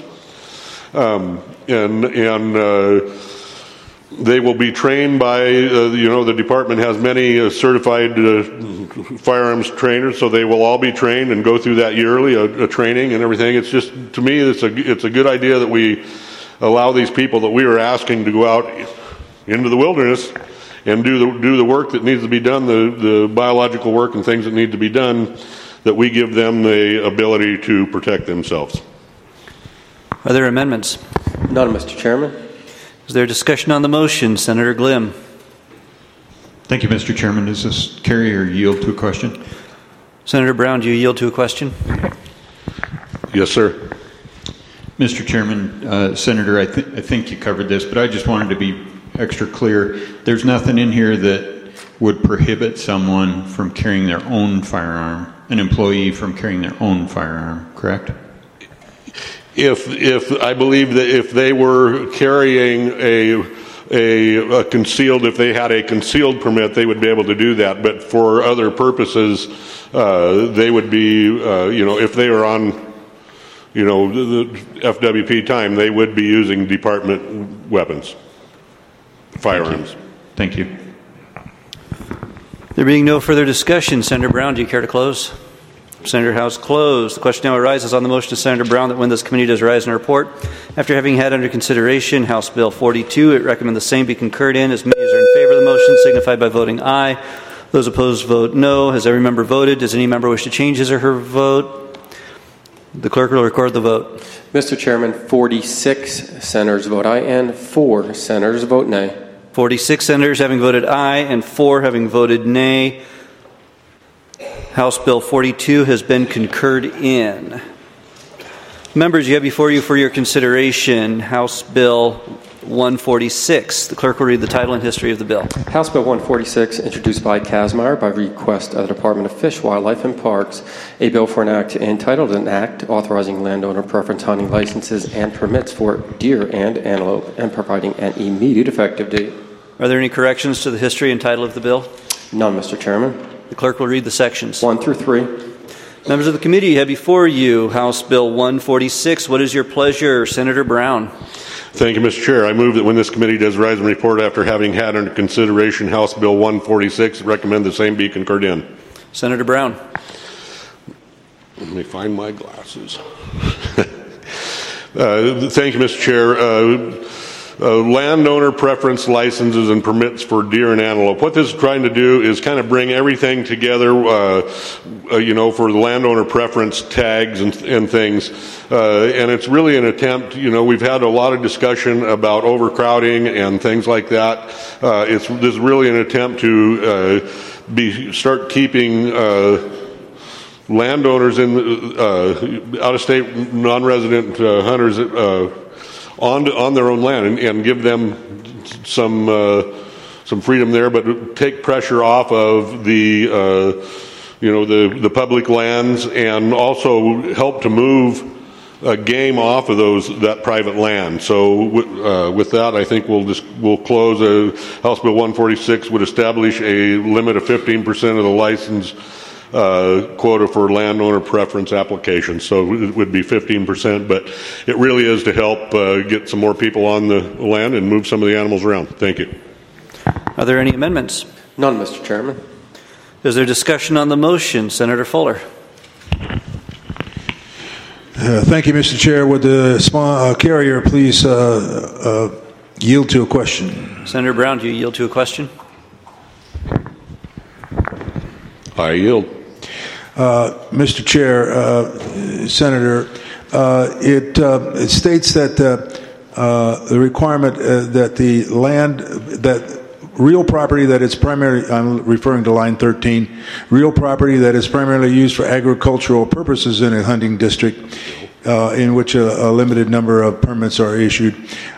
S9: They will be trained by, the department has many certified firearms trainers, so they will all be trained and go through that yearly, a training and everything. It's just, to me, it's a good idea that we allow these people that we are asking to go out into the wilderness and do the work that needs to be done, the biological work and things that need to be done, that we give them the ability to protect themselves.
S6: Are there amendments?
S7: None, Mr. Chairman.
S6: Is there discussion on the motion? Senator Glimm.
S2: Thank you, Mr. Chairman. Does this carry or yield to a question?
S6: Senator Brown, do you yield to a question?
S9: Yes, sir.
S2: Mr. Chairman, Senator, I think you covered this, but I just wanted to be extra clear. There's nothing in here that would prohibit someone from carrying their own firearm, an employee from carrying their own firearm, correct?
S9: If I believe that if they were carrying a concealed, if they had a concealed permit, they would be able to do that. But for other purposes, they would be, if they were on, the FWP time, they would be using department weapons, firearms.
S2: Thank you.
S6: There being no further discussion, Senator Brown, do you care to close? Senator House closed. The question now arises on the motion of Senator Brown that when this committee does rise in a report, after having had under consideration House Bill 42, it recommend the same be concurred in. As many as are in favor of the motion signify by voting aye. Those opposed vote no. Has every member voted? Does any member wish to change his or her vote? The clerk will record the vote.
S7: Mr. Chairman, 46 senators vote aye and 4 senators vote nay.
S6: 46 senators having voted aye and 4 having voted nay. House Bill 42 has been concurred in. Members, you have before you for your consideration House Bill 146. The clerk will read the title and history of the bill.
S7: House Bill 146, introduced by Kazmaier by request of the Department of Fish, Wildlife, and Parks, a bill for an act entitled an act authorizing landowner preference hunting licenses and permits for deer and antelope and providing an immediate effective date.
S6: Are there any corrections to the history and title of the bill?
S7: None, Mr. Chairman.
S6: The clerk will read the sections.
S7: 1 through 3.
S6: Members of the committee, you have before you House Bill 146. What is your pleasure, Senator Brown?
S9: Thank you, Mr. Chair. I move that when this committee does rise and report after having had under consideration House Bill 146, recommend the same be concurred in.
S6: Senator Brown.
S9: Let me find my glasses. Thank you, Mr. Chair. Landowner preference licenses and permits for deer and antelope. What this is trying to do is kind of bring everything together, for the landowner preference tags and things. And it's really an attempt, we've had a lot of discussion about overcrowding and things like that. This is really an attempt to start keeping landowners in out-of-state non-resident hunters on their own land and give them some freedom there, but take pressure off of the public lands and also help to move game off of that private land. So with that, I think we'll close. House Bill 146 would establish a limit of 15% of the license quota for landowner preference applications. So it would be 15%, but it really is to help get some more people on the land and move some of the animals around. Thank you.
S6: Are there any amendments?
S7: None, Mr. Chairman.
S6: Is there discussion on the motion? Senator Fuller.
S21: Thank you, Mr. Chair. Would the carrier please yield to a question?
S6: Senator Brown, do you yield to a question?
S9: I yield.
S21: Mr. Chair, Senator, it states that the requirement that the land, that real property that is primarily, I'm referring to line 13, real property that is primarily used for agricultural purposes in a hunting district in which a limited number of permits are issued.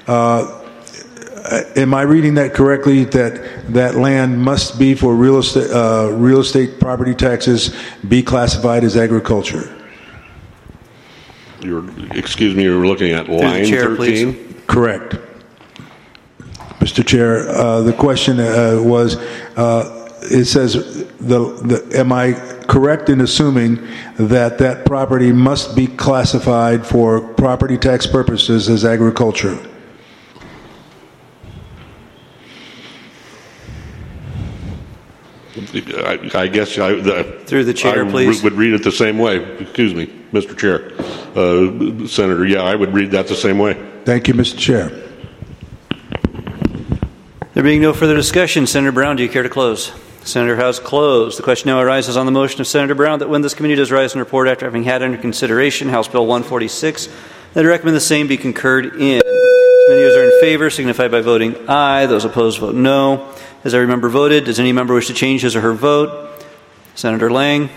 S21: Am I reading that correctly, that land must be for real estate property taxes be classified as agriculture?
S9: Excuse me, you're looking at line
S6: Chair,
S21: 13?
S6: please.
S21: Correct. Mr. Chair, the question was, it says, am I correct in assuming that that property must be classified for property tax purposes as agriculture?
S9: I guess
S6: through the chair, please.
S9: Would read it the same way. Excuse me, Mr. Chair. Senator, yeah, I would read that the same way.
S21: Thank you, Mr. Chair.
S6: There being no further discussion, Senator Brown, do you care to close? Senator has closed. The question now arises on the motion of Senator Brown that when this committee does rise and report after having had under consideration House Bill 146, that I recommend the same be concurred in. As many as are in favor signify by voting aye. Those opposed vote no. Has every member voted? Does any member wish to change his or her vote? Senator Lang.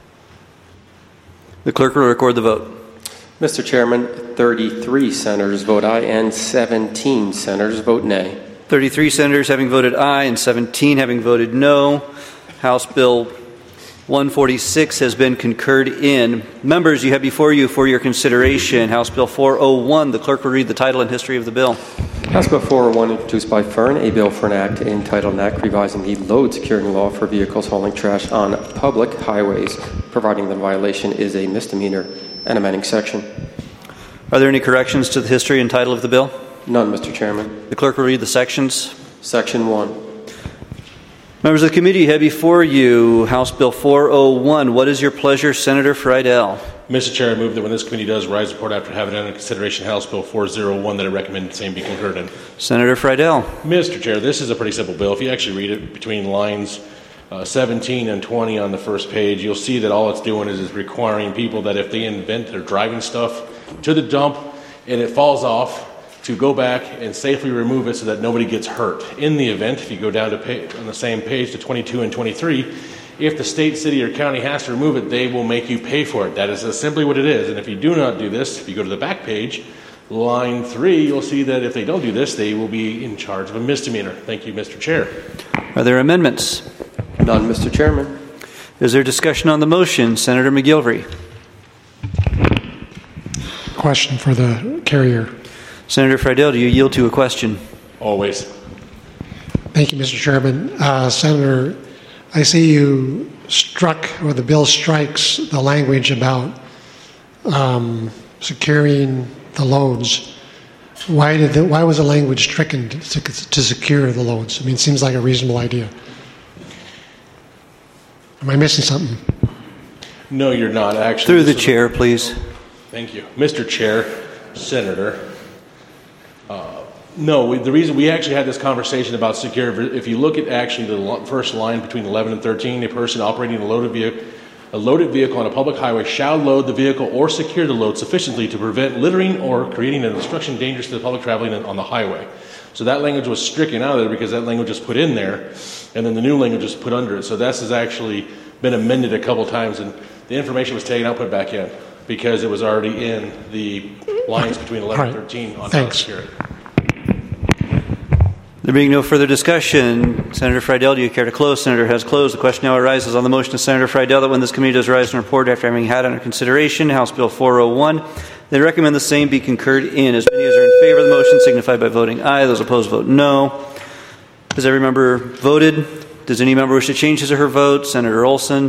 S6: The clerk will record the vote.
S7: Mr. Chairman, 33 senators vote aye and 17 senators vote nay.
S6: 33 senators having voted aye and 17 having voted no. House Bill 146 has been concurred in. Members, you have before you for your consideration House Bill 401. The clerk will read the title and history of the bill.
S7: House Bill 401, introduced by Fern, a bill for an act entitled an act revising the load securing law for vehicles hauling trash on public highways, providing the violation is a misdemeanor, and amending section.
S6: Are there any corrections to the history and title of the bill?
S7: None, Mr. Chairman.
S6: The clerk will read the sections.
S7: Section 1.
S6: Members of the committee, you have before you House Bill 401. What is your pleasure, Senator Friedel?
S22: Mr. Chair, I move that when this committee does rise report after having under consideration House Bill 401, that I recommend the same be concurred in.
S6: Senator Friedel.
S22: Mr. Chair, this is a pretty simple bill. If you actually read it between lines 17 and 20 on the first page, you'll see that all it's doing is requiring people that if they invent their driving stuff to the dump and it falls off, to go back and safely remove it so that nobody gets hurt. In the event, if you go down to on the same page to 22 and 23, if the state, city, or county has to remove it, they will make you pay for it. That is simply what it is. And if you do not do this, if you go to the back page, line 3, you'll see that if they don't do this, they will be in charge of a misdemeanor. Thank you, Mr. Chair.
S6: Are there amendments?
S7: None, Mr. Chairman.
S6: Is there discussion on the motion? Senator McGilvery.
S16: Question for the carrier.
S6: Senator Friedel, do you yield to a question?
S22: Always.
S16: Thank you, Mr. Chairman. Senator, I see you struck, or the bill strikes, the language about securing the loads. Why was the language stricken to secure the loads? I mean, it seems like a reasonable idea. Am I missing something?
S22: No, you're not. Actually,
S6: through the chair, please.
S22: Thank you, Mr. Chair, Senator. No, the reason we actually had this conversation about secure, if you look at actually the first line between 11 and 13, a person operating a loaded vehicle on a public highway shall load the vehicle or secure the load sufficiently to prevent littering or creating an obstruction dangerous to the public traveling on the highway. So that language was stricken out of there because that language was put in there, and then the new language was put under it. So this has actually been amended a couple times, and the information was taken out, put back in, because it was already in the lines between 11 and 13 on how to secure it.
S6: There being no further discussion, Senator Friedel, do you care to close? Senator has closed. The question now arises on the motion of Senator Friedel that when this committee does rise and report after having had under consideration House Bill 401, they recommend the same be concurred in. As many as are in favor of the motion signify by voting aye. Those opposed vote no. Has every member voted? Does any member wish to change his or her vote? Senator Olson.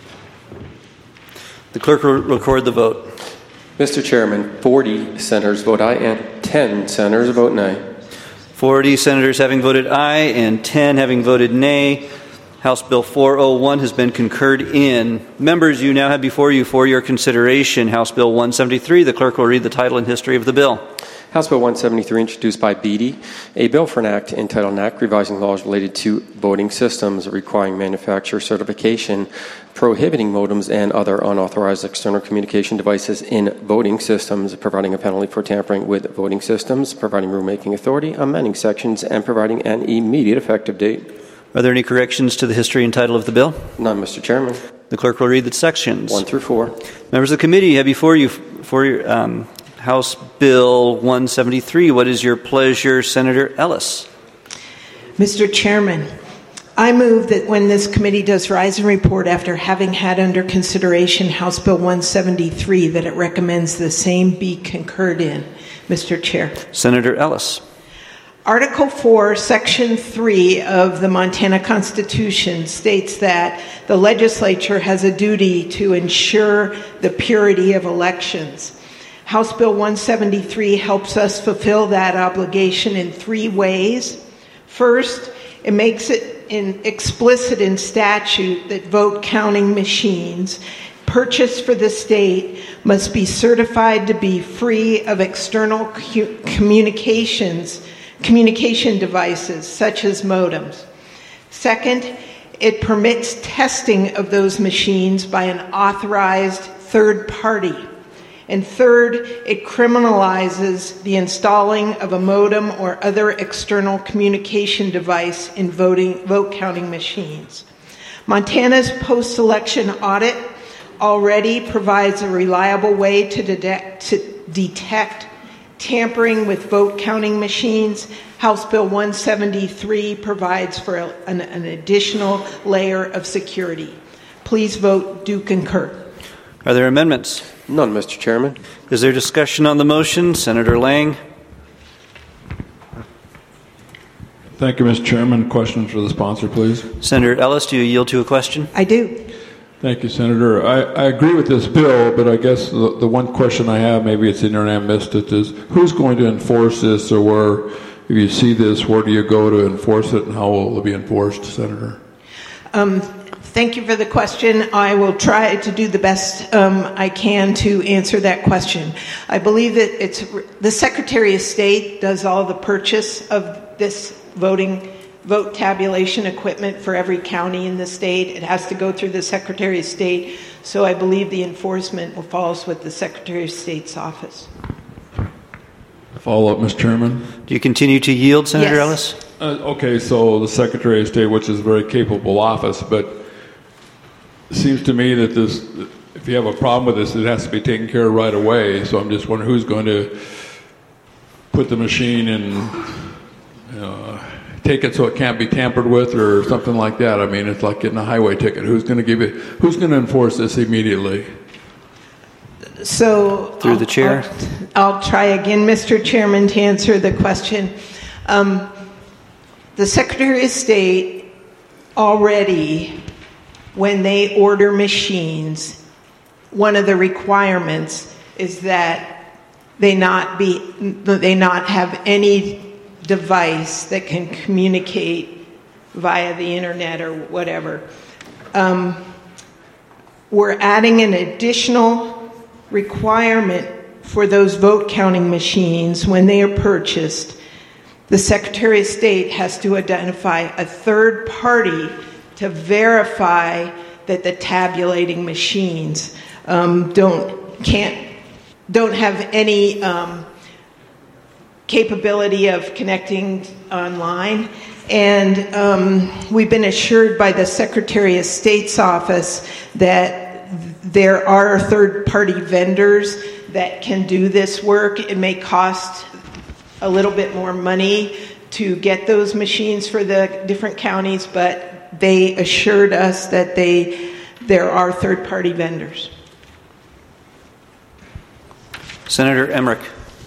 S6: The clerk will record the vote.
S7: Mr. Chairman, 40 senators vote aye and 10 senators vote nay.
S6: 40 senators having voted aye and 10 having voted nay. House Bill 401 has been concurred in. Members, you now have before you for your consideration House Bill 173. The clerk will read the title and history of the bill.
S7: House Bill 173, introduced by Beatty, a bill for an act entitled an act revising laws related to voting systems, requiring manufacturer certification, prohibiting modems and other unauthorized external communication devices in voting systems, providing a penalty for tampering with voting systems, providing rulemaking authority, amending sections, and providing an immediate effective date.
S6: Are there any corrections to the history and title of the bill?
S7: None, Mr. Chairman.
S6: The clerk will read the sections.
S7: 1 through 4.
S6: Members of the committee, you have before you for your House Bill 173. What is your pleasure, Senator Ellis?
S1: Mr. Chairman, I move that when this committee does rise and report after having had under consideration House Bill 173, that it recommends the same be concurred in. Mr. Chair.
S6: Senator Ellis.
S1: Article 4, Section 3 of the Montana Constitution states that the legislature has a duty to ensure the purity of elections. House Bill 173 helps us fulfill that obligation in 3 ways. First, it makes it explicit in statute that vote counting machines purchased for the state must be certified to be free of external communication devices such as modems. Second, it permits testing of those machines by an authorized third party. And third, it criminalizes the installing of a modem or other external communication device in vote counting machines. Montana's post-election audit already provides a reliable way to detect tampering with vote counting machines. House Bill 173 provides for an additional layer of security. Please vote do concur.
S6: Are there amendments?
S7: None, Mr. Chairman.
S6: Is there discussion on the motion? Senator Lang.
S3: Thank you, Mr. Chairman. Questions for the sponsor, please.
S6: Senator Ellis, do you yield to a question?
S1: I do.
S3: Thank you, Senator. I agree with this bill, but I guess the one question I have, maybe it's in there and I missed it, is who's going to enforce this, or where, if you see this, where do you go to enforce it, and how will it be enforced, Senator?
S1: Thank you for the question. I will try to do the best I can to answer that question. I believe that the Secretary of State does all the purchase of this vote tabulation equipment for every county in the state. It has to go through the Secretary of State, so I believe the enforcement will fall with the Secretary of State's office.
S3: Follow up, Mr. Chairman.
S6: Do you continue to yield, Senator
S1: Yes.
S6: Ellis?
S3: Okay, so the Secretary of State, which is a very capable office, but it seems to me that this, if you have a problem with this, it has to be taken care of right away. So I'm just wondering who's going to put the machine in, take it so it can't be tampered with or something like that. I mean, it's like getting a highway ticket. Who's going to enforce this immediately?
S1: So
S6: through the chair.
S1: I'll try again, Mr. Chairman, to answer the question. The Secretary of State already, when they order machines, one of the requirements is that they not have any device that can communicate via the internet or whatever. We're adding an additional requirement for those vote counting machines when they are purchased. The Secretary of State has to identify a third party to verify that the tabulating machines don't have any capability of connecting online. And we've been assured by the Secretary of State's office that there are third-party vendors that can do this work. It may cost a little bit more money to get those machines for the different counties, but they assured us that there are third-party vendors.
S6: Senator Emmerich.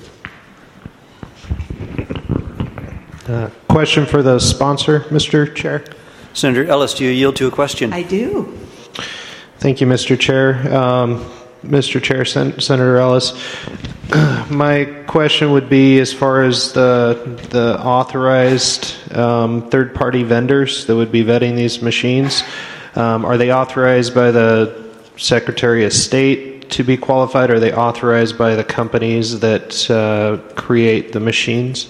S23: Question for the sponsor, Mr. Chair.
S6: Senator Ellis, do you yield to a question?
S1: I do.
S23: Thank you, Mr. Chair. Mr. Chair, Senator Ellis. My question would be, as far as the authorized third-party vendors that would be vetting these machines, are they authorized by the Secretary of State to be qualified, or are they authorized by the companies that create the machines?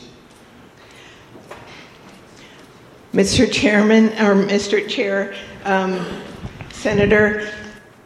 S1: Mr. Chairman, or Mr. Chair, Senator,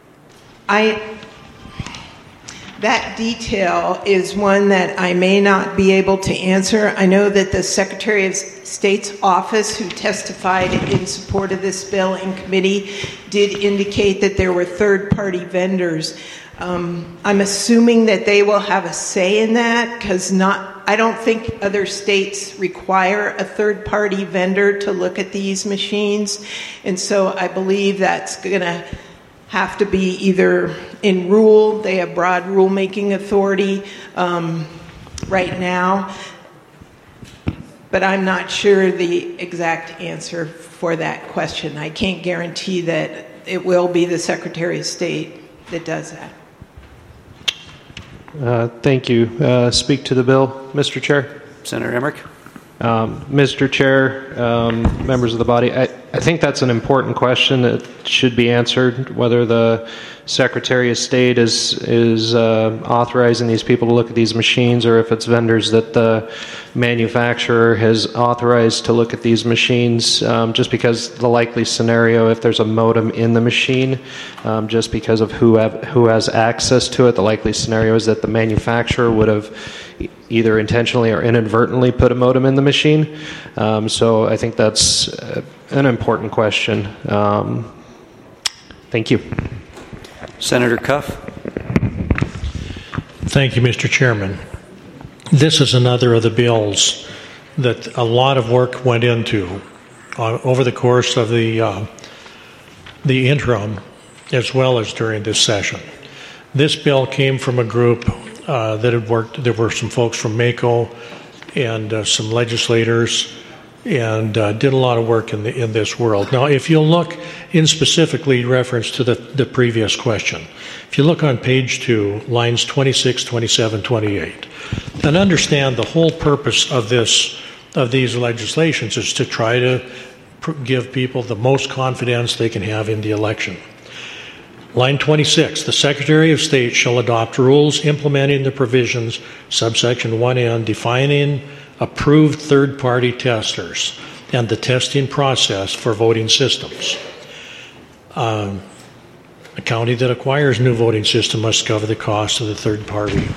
S1: that detail is one that I may not be able to answer. I know that the Secretary of State's office, who testified in support of this bill in committee, did indicate that there were third-party vendors. I'm assuming that they will have a say in that, because I don't think other states require a third-party vendor to look at these machines, and so I believe that's going to have to be either in rule. They have broad rulemaking authority right now, but I'm not sure the exact answer for that question. I can't guarantee that it will be the Secretary of State that does that.
S23: Thank you. Speak to the bill, Mr. Chair.
S6: Senator Emmerich.
S23: Mr. Chair, members of the body, I think that's an important question that should be answered, whether the Secretary of State is authorizing these people to look at these machines, or if it's vendors that the manufacturer has authorized to look at these machines, just because the likely scenario, if there's a modem in the machine, just because of who has access to it, the likely scenario is that the manufacturer would have either intentionally or inadvertently put a modem in the machine. So I think that's an important question. Thank you.
S6: Senator Cuff.
S13: Thank you, Mr. Chairman. This is another of the bills that a lot of work went into over the course of the interim, as well as during this session. This bill came from a group that had worked. There were some folks from MACO and some legislators, and did a lot of work in this world. Now, if you'll look in specifically reference to the previous question, if you look on page 2, lines 26, 27, 28, and understand the whole purpose of these legislations is to try to give people the most confidence they can have in the election. Line 26, the Secretary of State shall adopt rules implementing the provisions, subsection 1N, defining approved third-party testers and the testing process for voting systems. A county that acquires new voting system must cover the cost of the third-party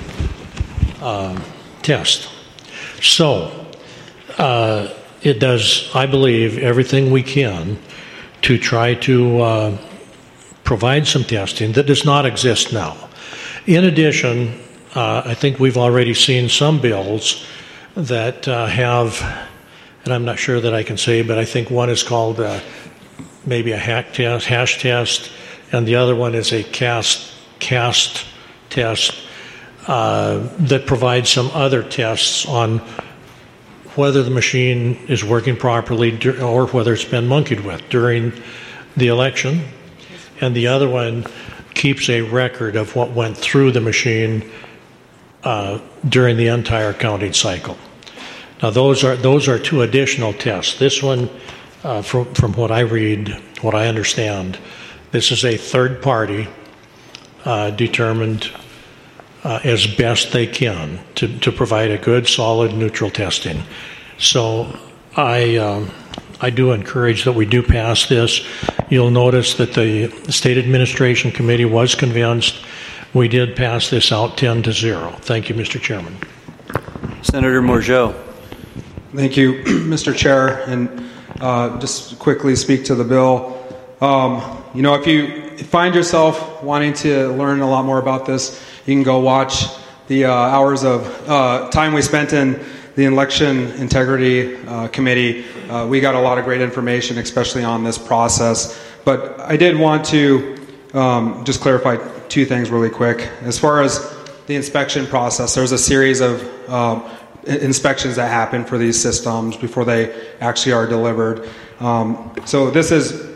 S13: test. So it does, I believe, everything we can to try to provide some testing that does not exist now. In addition, I think we've already seen some bills that have, and I'm not sure that I can say, but I think one is called maybe a hash test, and the other one is a cast test that provides some other tests on whether the machine is working properly or whether it's been monkeyed with during the election. And the other one keeps a record of what went through the machine during the entire counting cycle. Now, those are two additional tests. This one, from what I read, what I understand, this is a third party determined as best they can to provide a good, solid, neutral testing. So I do encourage that we do pass this. You'll notice that the State Administration Committee was convinced. We did pass this out 10-0. Thank you, Mr. Chairman.
S6: Senator Mourgeot.
S8: Thank you, Mr. Chair. And just quickly speak to the bill. If you find yourself wanting to learn a lot more about this, you can go watch the hours of time we spent in the Election Integrity Committee. We got a lot of great information, especially on this process. But I did want to just clarify two things really quick. As far as the inspection process, there's a series of inspections that happen for these systems before they actually are delivered. So this is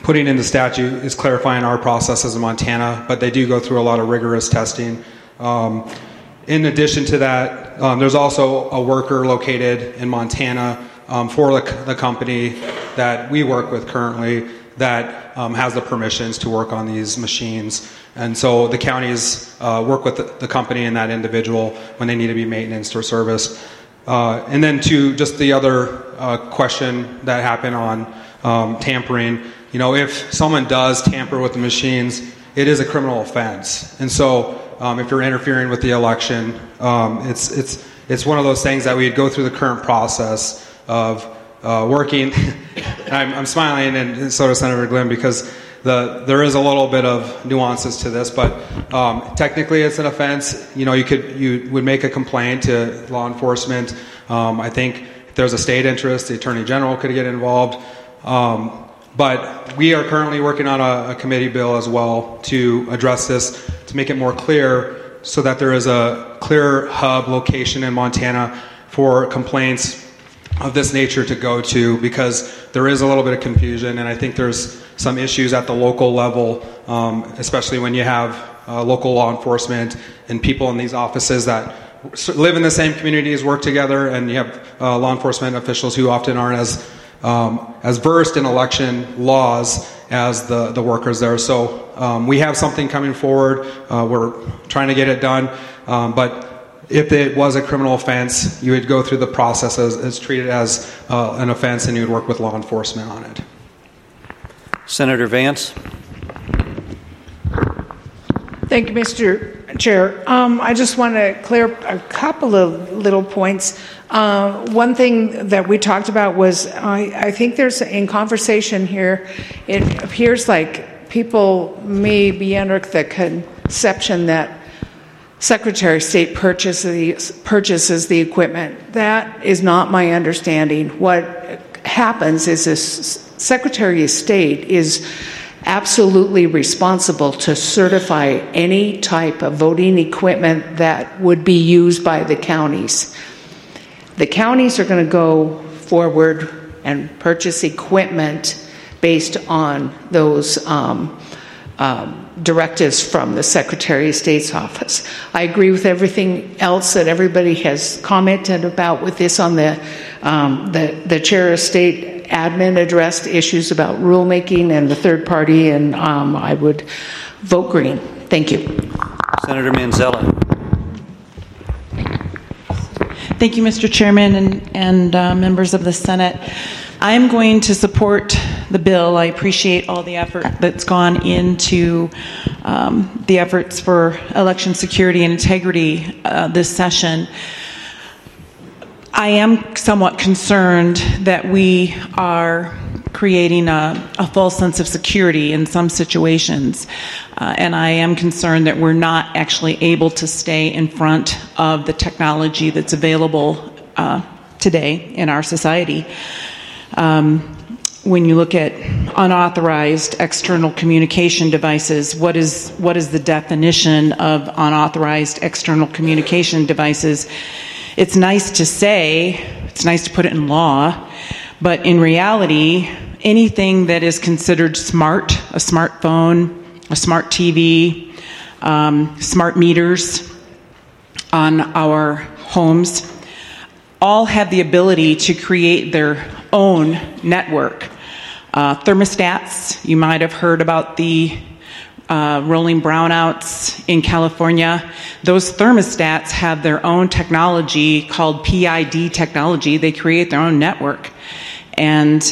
S8: putting in the statute is clarifying our processes in Montana, but they do go through a lot of rigorous testing. In addition to that, there's also a worker located in Montana for the company that we work with currently that has the permissions to work on these machines. And so the counties work with the company and that individual when they need to be maintenance or service. And then to just the other question that happened on tampering, if someone does tamper with the machines, it is a criminal offense. And so if you're interfering with the election, it's one of those things that we'd go through the current process of working. I'm smiling, and so does Senator Glenn, because there is a little bit of nuances to this, but technically it's an offense. You would make a complaint to law enforcement. I think if there's a state interest, the Attorney General could get involved. But we are currently working on a committee bill as well to address this, to make it more clear so that there is a clear hub location in Montana for complaints of this nature to go to, because there is a little bit of confusion, and I think there's some issues at the local level, especially when you have local law enforcement and people in these offices that live in the same communities, work together, and you have law enforcement officials who often aren't as versed in election laws as the workers there. So we have something coming forward. We're trying to get it done, but if it was a criminal offense, you would go through the process as treated as an offense, and you would work with law enforcement on it.
S6: Senator Vance.
S10: Thank you, Mr. Chair. I just want to clear up a couple of little points. One thing that we talked about was I think there's, in conversation here, it appears like people may be under the conception that Secretary of State purchases the equipment. That is not my understanding. What happens is this Secretary of State is absolutely responsible to certify any type of voting equipment that would be used by the counties. The counties are going to go forward and purchase equipment based on those directives from the Secretary of State's office. I agree with everything else that everybody has commented about with this on the Chair of State admin addressed issues about rulemaking and the third party, and I would vote green. Thank you.
S6: Senator Manzella.
S11: Thank you, Mr. Chairman and members of the Senate. I am going to support the bill. I appreciate all the effort that's gone into the efforts for election security and integrity this session. I am somewhat concerned that we are creating a false sense of security in some situations. And I am concerned that we're not actually able to stay in front of the technology that's available today in our society. When you look at unauthorized external communication devices, what is the definition of unauthorized external communication devices? It's nice to say, it's nice to put it in law, but in reality, anything that is considered smart, a smartphone, a smart TV, smart meters on our homes, all have the ability to create their own network. Thermostats, you might have heard about the rolling brownouts in California. Those thermostats have their own technology called PID technology. They create their own network. And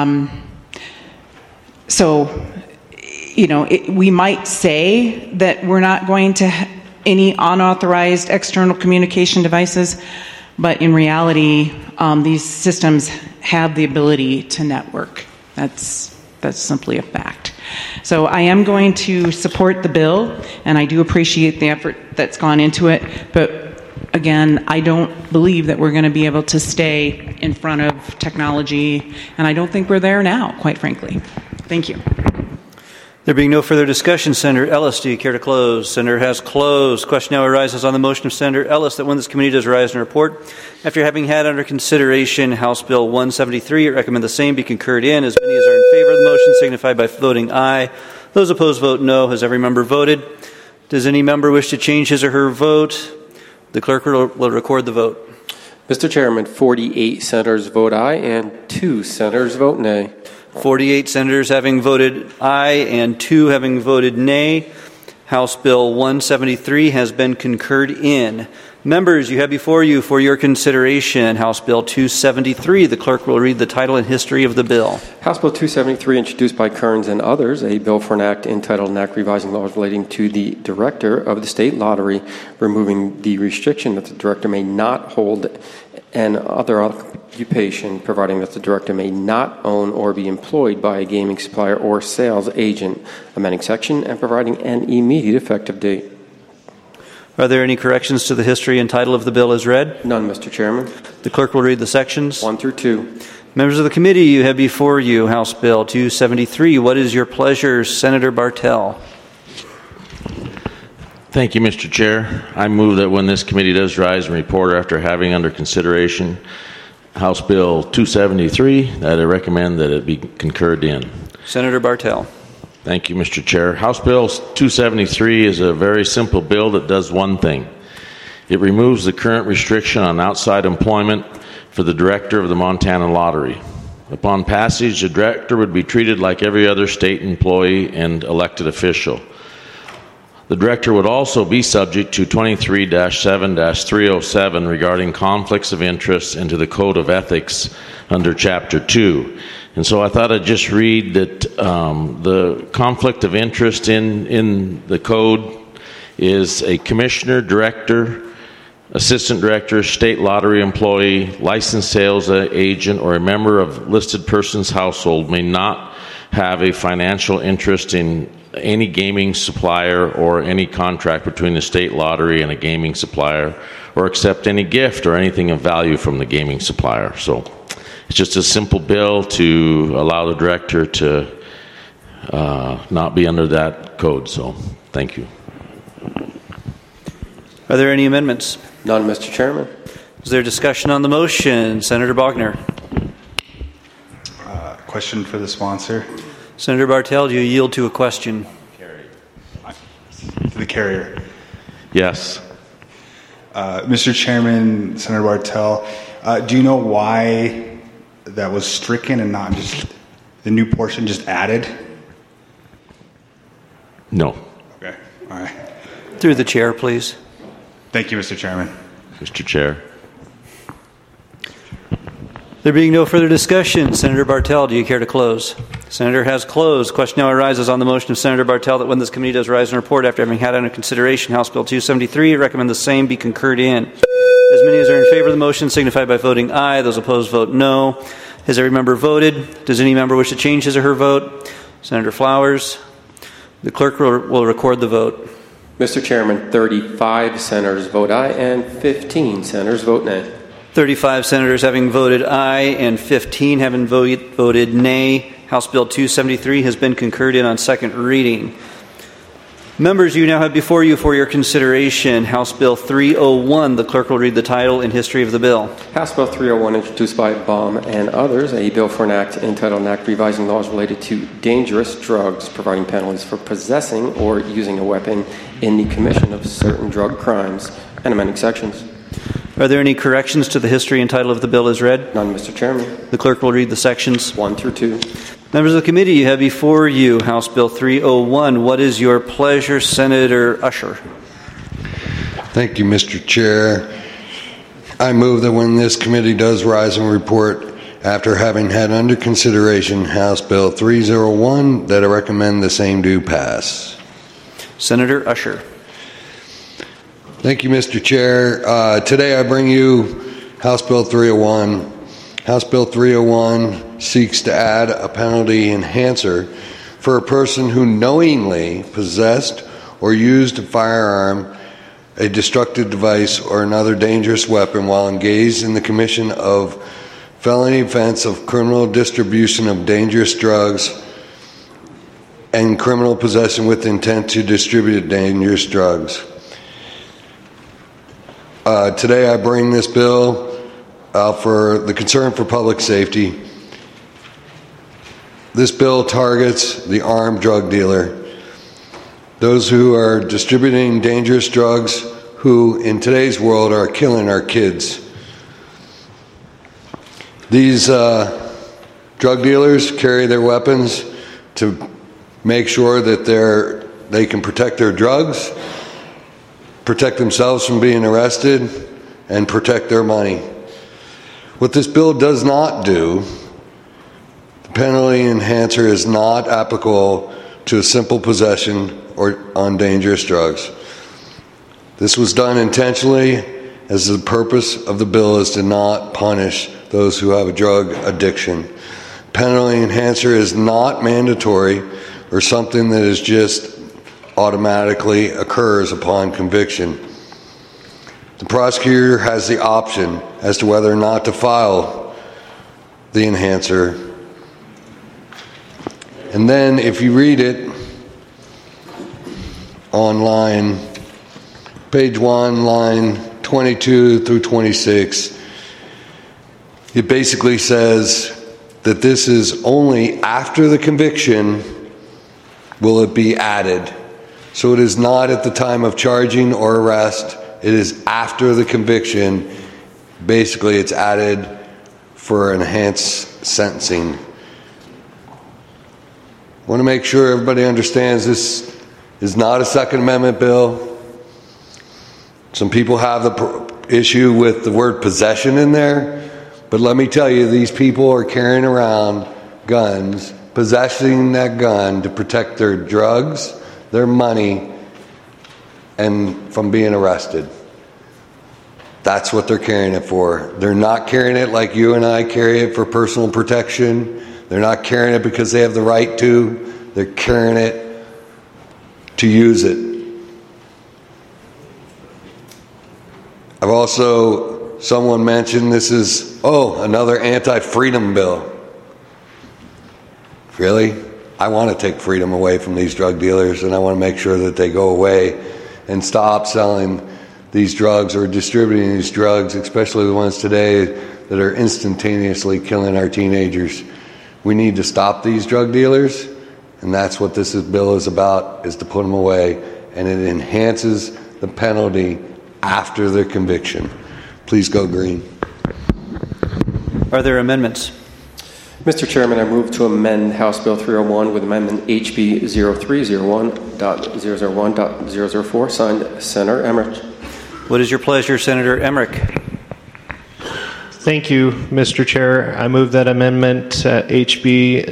S11: we might say that we're not going to any unauthorized external communication devices, but in reality, these systems have the ability to network. That's simply a fact. So I am going to support the bill, and I do appreciate the effort that's gone into it. But again, I don't believe that we're going to be able to stay in front of technology, and I don't think we're there now, quite frankly. Thank you.
S6: There being no further discussion, Senator Ellis, do you care to close? Senator has closed. Question now arises on the motion of Senator Ellis that when this committee does rise in report, after having had under consideration House Bill 173, I recommend the same be concurred in. As many as are in favor of the motion signify by voting aye. Those opposed vote no. Has every member voted? Does any member wish to change his or her vote? The clerk will record the vote.
S7: Mr. Chairman, 48 senators vote aye and 2 senators vote nay.
S6: 48 senators having voted aye and 2 having voted nay. House Bill 173 has been concurred in. Members, you have before you for your consideration House Bill 273. The clerk will read the title and history of the bill.
S7: House Bill 273, introduced by Kearns and others, a bill for an act entitled an act revising laws relating to the director of the state lottery, removing the restriction that the director may not hold an other occupation, providing that the director may not own or be employed by a gaming supplier or sales agent, amending section and providing an immediate effective date.
S6: Are there any corrections to the history and title of the bill as read?
S7: None, Mr. Chairman.
S6: The clerk will read the sections.
S7: 1 through 2.
S6: Members of the committee, you have before you House Bill 273. What is your pleasure, Senator Bartell?
S5: Thank you, Mr. Chair. I move that when this committee does rise and report after having under consideration House Bill 273, that I recommend that it be concurred in.
S6: Senator Bartell.
S5: Thank you, Mr. Chair. House Bill 273 is a very simple bill that does one thing. It removes the current restriction on outside employment for the director of the Montana Lottery. Upon passage, the director would be treated like every other state employee and elected official. The director would also be subject to 23-7-307 regarding conflicts of interest and to the Code of Ethics under Chapter 2. And so I thought I'd just read that the conflict of interest in the code is a commissioner, director, assistant director, state lottery employee, licensed sales agent, or a member of listed person's household may not have a financial interest in any gaming supplier or any contract between the state lottery and a gaming supplier, or accept any gift or anything of value from the gaming supplier. So it's just a simple bill to allow the director to not be under that code. So thank you.
S6: Are there any amendments?
S7: None, Mr. Chairman.
S6: Is there discussion on the motion? Senator Bogner.
S12: Question for the sponsor.
S6: Senator Bartell, do you yield to a question?
S12: To the carrier.
S5: Yes.
S12: Mr. Chairman, Senator Bartell, do you know why that was stricken and not just the new portion just added?
S5: No.
S12: Okay. All right.
S6: Through the chair, please.
S12: Thank you, Mr. Chairman.
S5: Mr. Chair.
S6: There being no further discussion, Senator Bartell, do you care to close? Senator has closed. Question now arises on the motion of Senator Bartell that when this committee does rise and report after having had under consideration House Bill 273, I recommend the same be concurred in. As many as are in favor of the motion signify by voting aye. Those opposed vote no. Has every member voted? Does any member wish to change his or her vote? Senator Flowers. The clerk will record the vote.
S7: Mr. Chairman, 35 senators vote aye and 15 senators vote nay.
S6: 35 senators having voted aye and 15 having voted nay. House Bill 273 has been concurred in on second reading. Members, you now have before you for your consideration House Bill 301. The clerk will read the title and history of the bill.
S7: House Bill 301, introduced by Baum and others, a bill for an act entitled an act revising laws related to dangerous drugs, providing penalties for possessing or using a weapon in the commission of certain drug crimes, and amending sections.
S6: Are there any corrections to the history and title of the bill as read?
S7: None, Mr. Chairman.
S6: The clerk will read the sections.
S7: 1 through 2.
S6: Members of the committee, you have before you House Bill 301. What is your pleasure, Senator Usher?
S15: Thank you, Mr. Chair. I move that when this committee does rise and report after having had under consideration House Bill 301, that I recommend the same do pass.
S6: Senator Usher.
S15: Thank you, Mr. Chair. Today I bring you House Bill 301. House Bill 301 seeks to add a penalty enhancer for a person who knowingly possessed or used a firearm, a destructive device, or another dangerous weapon while engaged in the commission of felony offense of criminal distribution of dangerous drugs and criminal possession with intent to distribute dangerous drugs. Today I bring this bill for the concern for public safety. This bill targets the armed drug dealer, those who are distributing dangerous drugs, who in today's world are killing our kids. These drug dealers carry their weapons to make sure that they can protect their drugs, protect themselves from being arrested, and protect their money. What this bill does not do, the penalty enhancer is not applicable to a simple possession or on dangerous drugs. This was done intentionally, as the purpose of the bill is to not punish those who have a drug addiction. Penalty enhancer is not mandatory or something that is just automatically occurs upon conviction. The prosecutor has the option as to whether or not to file the enhancer. And then if you read it online, page 1, line 22 through 26, it basically says that this is only after the conviction will it be added. So it is not at the time of charging or arrest. It is after the conviction. Basically, it's added for enhanced sentencing. I want to make sure everybody understands this is not a Second Amendment bill. Some people have the issue with the word possession in there, but let me tell you, these people are carrying around guns, possessing that gun to protect their drugs, their money, and from being arrested. That's what they're carrying it for. They're not carrying it like you and I carry it for personal protection. They're not carrying it because they have the right to. They're carrying it to use it. I've also, someone mentioned this is, another anti-freedom bill. Really? I want to take freedom away from these drug dealers, and I want to make sure that they go away and stop selling these drugs or distributing these drugs, especially the ones today that are instantaneously killing our teenagers. We need to stop these drug dealers, and that's what this bill is about, is to put them away, and it enhances the penalty after their conviction. Please go green.
S6: Are there amendments?
S7: Mr. Chairman, I move to amend House Bill 301 with Amendment HB 0301.001.004, signed Senator Emmerich.
S6: What is your pleasure, Senator Emmerich?
S23: Thank you, Mr. Chair. I move that Amendment HB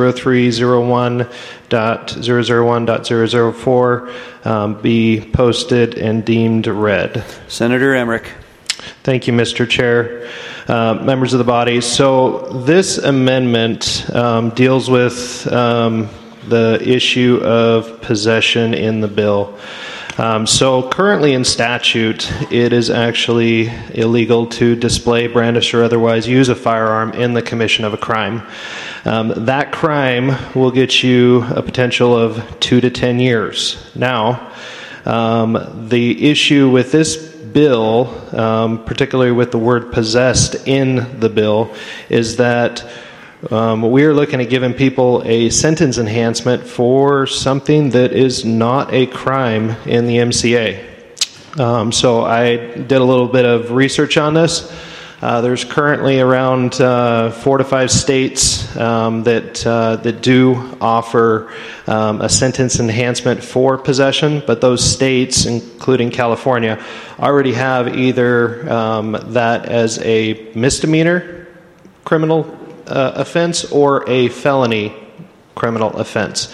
S23: 0301.001.004 be posted and deemed read.
S6: Senator Emmerich.
S23: Thank you, Mr. Chair. Members of the body, so this amendment deals with the issue of possession in the bill. So currently in statute, it is actually illegal to display, brandish, or otherwise use a firearm in the commission of a crime. That crime will get you a potential of 2 to 10 years. Now, the issue with this bill, particularly with the word possessed in the bill, is that we are looking at giving people a sentence enhancement for something that is not a crime in the MCA. So I did a little bit of research on this. There's currently around 4 to 5 states that do offer a sentence enhancement for possession, but those states, including California, already have either that as a misdemeanor criminal offense or a felony criminal offense.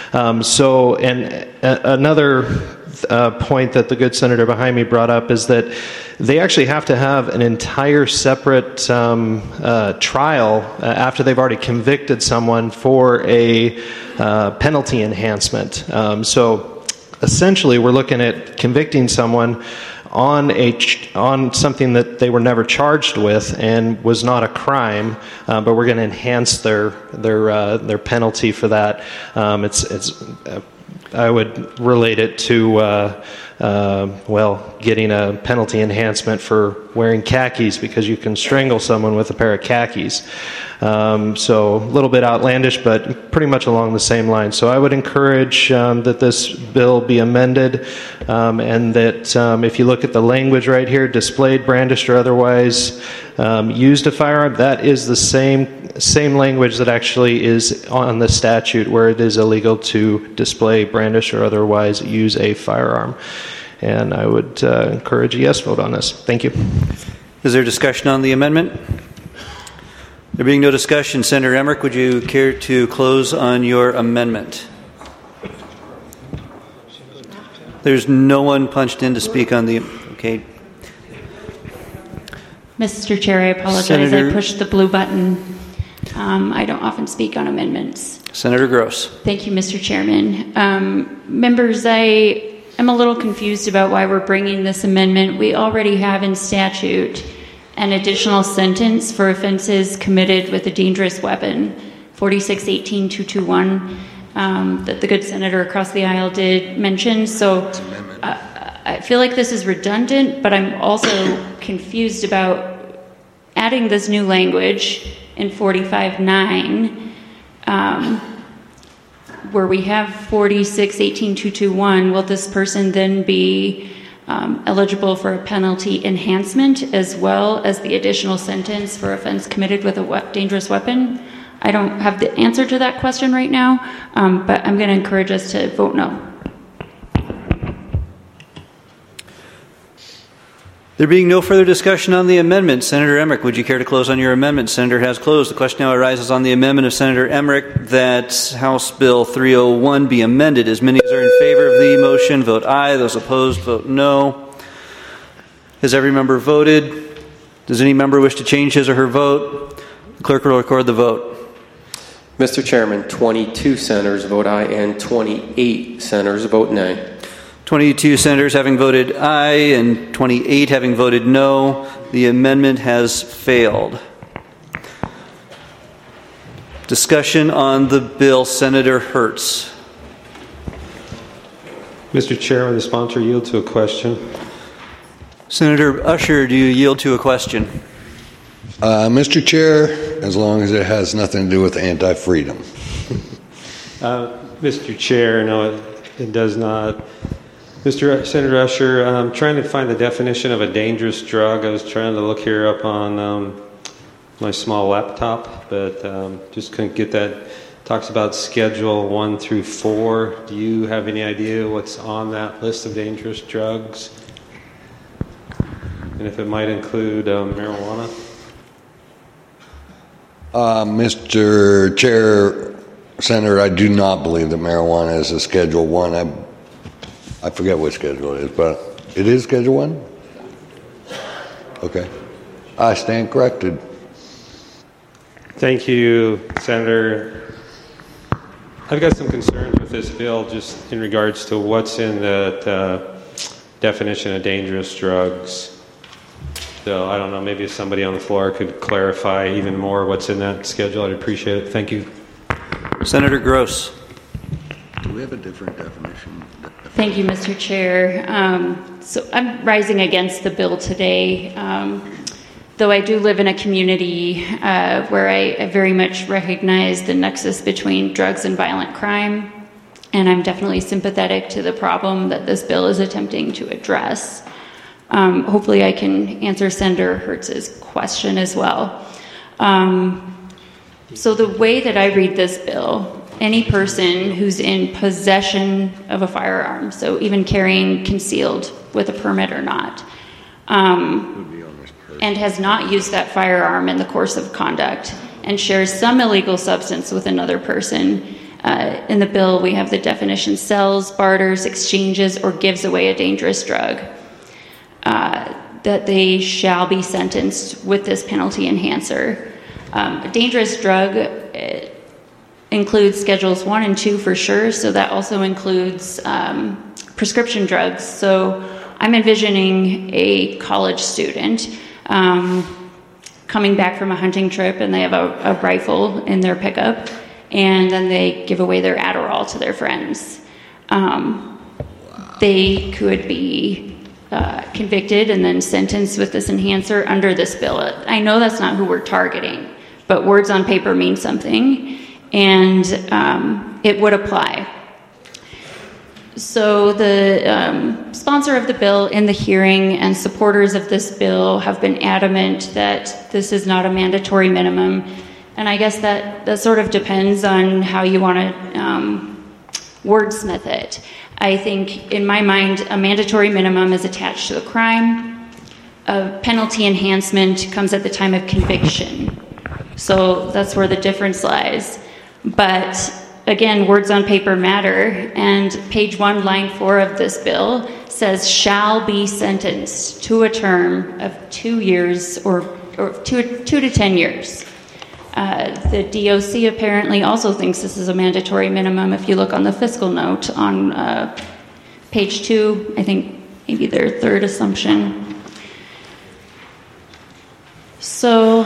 S23: Another point that the good senator behind me brought up is that they actually have to have an entire separate trial after they've already convicted someone for a penalty enhancement. So essentially we're looking at convicting someone on something that they were never charged with and was not a crime, but we're going to enhance their penalty for that. I would relate it to getting a penalty enhancement for wearing khakis because you can strangle someone with a pair of khakis. So a little bit outlandish, but pretty much along the same line. So I would encourage that this bill be amended, and that if you look at the language right here, displayed, brandished, or otherwise used a firearm, that is the same language that actually is on the statute where it is illegal to display, brandish, or otherwise use a firearm. And I would encourage a yes vote on this. Thank you.
S6: Is there discussion on the amendment? There being no discussion, Senator Emmerich, would you care to close on your amendment? There's no one punched in to speak on the... Okay.
S4: Mr. Chair, I apologize.
S6: Senator...
S4: I pushed the blue button. I don't often speak on amendments.
S6: Senator Gross.
S4: Thank you, Mr. Chairman. Members, I am a little confused about why we're bringing this amendment. We already have in statute an additional sentence for offenses committed with a dangerous weapon, 4618-221, that the good senator across the aisle did mention. So I feel like this is redundant, but I'm also confused about adding this new language in 45-9, where we have 4618-221. Will this person then be eligible for a penalty enhancement as well as the additional sentence for offense committed with a dangerous weapon? I don't have the answer to that question right now, but I'm going to encourage us to vote no.
S6: There being no further discussion on the amendment, Senator Emmerich, would you care to close on your amendment? Senator has closed. The question now arises on the amendment of Senator Emmerich that House Bill 301 be amended. As many as are in favor of the motion, vote aye. Those opposed, vote no. Has every member voted? Does any member wish to change his or her vote? The clerk will record the vote.
S7: Mr. Chairman, 22 senators vote aye and 28 senators vote nay.
S6: 22 senators having voted aye and 28 having voted no, the amendment has failed. Discussion on the bill, Senator Hertz.
S14: Mr. Chairman, the sponsor yield to a question.
S6: Senator Usher, do you yield to a question?
S15: Mr. Chair, as long as it has nothing to do with anti-freedom.
S14: Mr. Chair, no, it does not. Senator Usher, I'm trying to find the definition of a dangerous drug. I was trying to look here up on my small laptop, but just couldn't get that. It talks about Schedule 1 through 4. Do you have any idea what's on that list of dangerous drugs? And if it might include marijuana?
S15: Mr. Chair, Senator, I do not believe that marijuana is a Schedule 1. I forget what schedule it is, but it is Schedule 1? Okay. I stand corrected.
S14: Thank you, Senator. I've got some concerns with this bill just in regards to what's in the definition of dangerous drugs. So I don't know, maybe if somebody on the floor could clarify even more what's in that schedule, I'd appreciate it. Thank you.
S6: Senator Gross.
S15: Do we have a different definition?
S4: Thank you, Mr. Chair. So I'm rising against the bill today, though I do live in a community where I very much recognize the nexus between drugs and violent crime, and I'm definitely sympathetic to the problem that this bill is attempting to address. Hopefully I can answer Senator Hertz's question as well. So the way that I read this bill, any person who's in possession of a firearm, so even carrying concealed with a permit or not, and has not used that firearm in the course of conduct and shares some illegal substance with another person, in the bill we have the definition sells, barters, exchanges, or gives away a dangerous drug, that they shall be sentenced with this penalty enhancer. A dangerous drug includes Schedules 1 and 2 for sure, so that also includes prescription drugs. So I'm envisioning a college student coming back from a hunting trip, and they have a rifle in their pickup, and then they give away their Adderall to their friends. They could be convicted and then sentenced with this enhancer under this bill. I know that's not who we're targeting, but words on paper mean something, and it would apply. So the sponsor of the bill in the hearing and supporters of this bill have been adamant that this is not a mandatory minimum, and I guess that sort of depends on how you want to wordsmith it. I think, in my mind, a mandatory minimum is attached to the crime. A penalty enhancement comes at the time of conviction. So that's where the difference lies. But again, words on paper matter, and page 1, line 4 of this bill says shall be sentenced to a term of 2 years or 2 to 10 years. The DOC apparently also thinks this is a mandatory minimum. If you look on the fiscal note on page 2, I think maybe their third assumption. So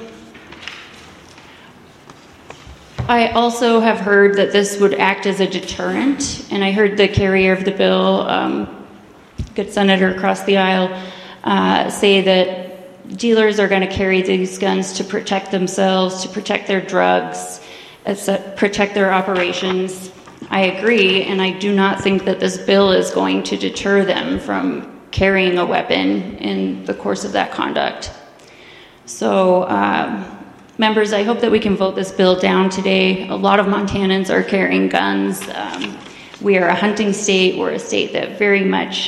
S4: I also have heard that this would act as a deterrent, and I heard the carrier of the bill, good senator across the aisle, say that dealers are going to carry these guns to protect themselves, to protect their drugs, protect their operations. I agree, and I do not think that this bill is going to deter them from carrying a weapon in the course of that conduct. So, members, I hope that we can vote this bill down today. A lot of Montanans are carrying guns. We are a hunting state. We're a state that very much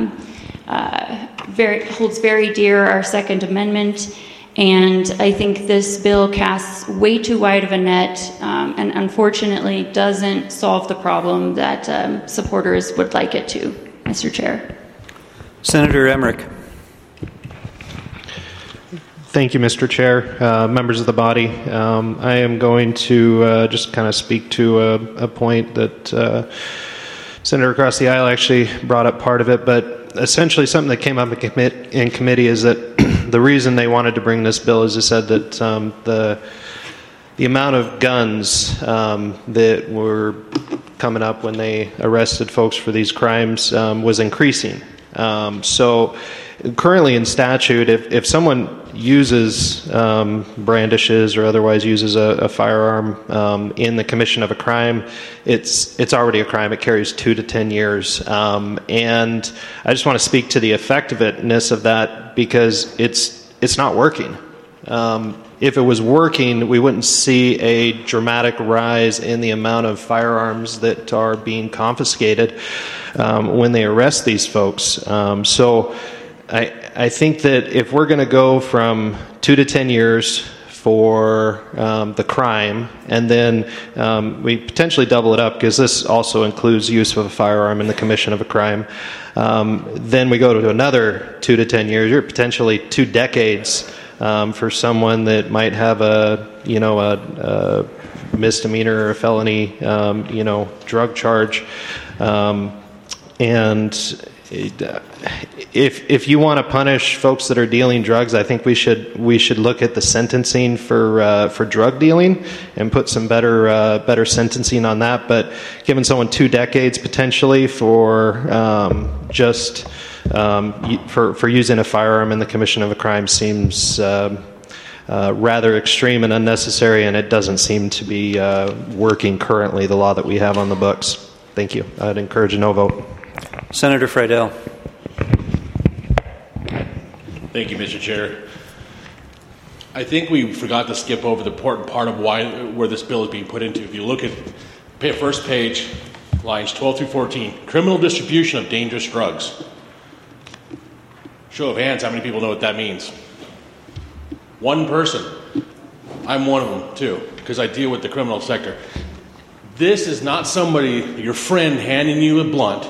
S4: holds very dear our Second Amendment, and I think this bill casts way too wide of a net and unfortunately doesn't solve the problem that supporters would like it to. Mr. Chair.
S6: Senator Emmerich.
S23: Thank you, Mr. Chair. Members of the body, I am going to just kind of speak to a point that Senator across the aisle actually brought up part of it, but essentially something that came up in committee is that the reason they wanted to bring this bill is they said that the amount of guns that were coming up when they arrested folks for these crimes was increasing. So currently in statute, if someone uses, brandishes, or otherwise uses a firearm in the commission of a crime, it's already a crime. It carries 2 to 10 years. And I just want to speak to the effectiveness of that because it's not working. If it was working, we wouldn't see a dramatic rise in the amount of firearms that are being confiscated when they arrest these folks. So I think that if we're going to go from 2 to 10 years for the crime, and then we potentially double it up because this also includes use of a firearm in the commission of a crime, then we go to another 2 to 10 years, or potentially 2 decades for someone that might have a misdemeanor or a felony drug charge, and if you want to punish folks that are dealing drugs, I think we should look at the sentencing for drug dealing and put some better sentencing on that. But giving someone 2 decades potentially for for using a firearm in the commission of a crime seems rather extreme and unnecessary, and it doesn't seem to be working currently, the law that we have on the books. Thank you. I'd encourage a no vote.
S6: Senator Friedel.
S22: Thank you, Mr. Chair. I think we forgot to skip over the important part of where this bill is being put into. If you look at first page, lines 12 through 14, criminal distribution of dangerous drugs. Show of hands, how many people know what that means? One person. I'm one of them, too, because I deal with the criminal sector. This is not somebody, your friend, handing you a blunt,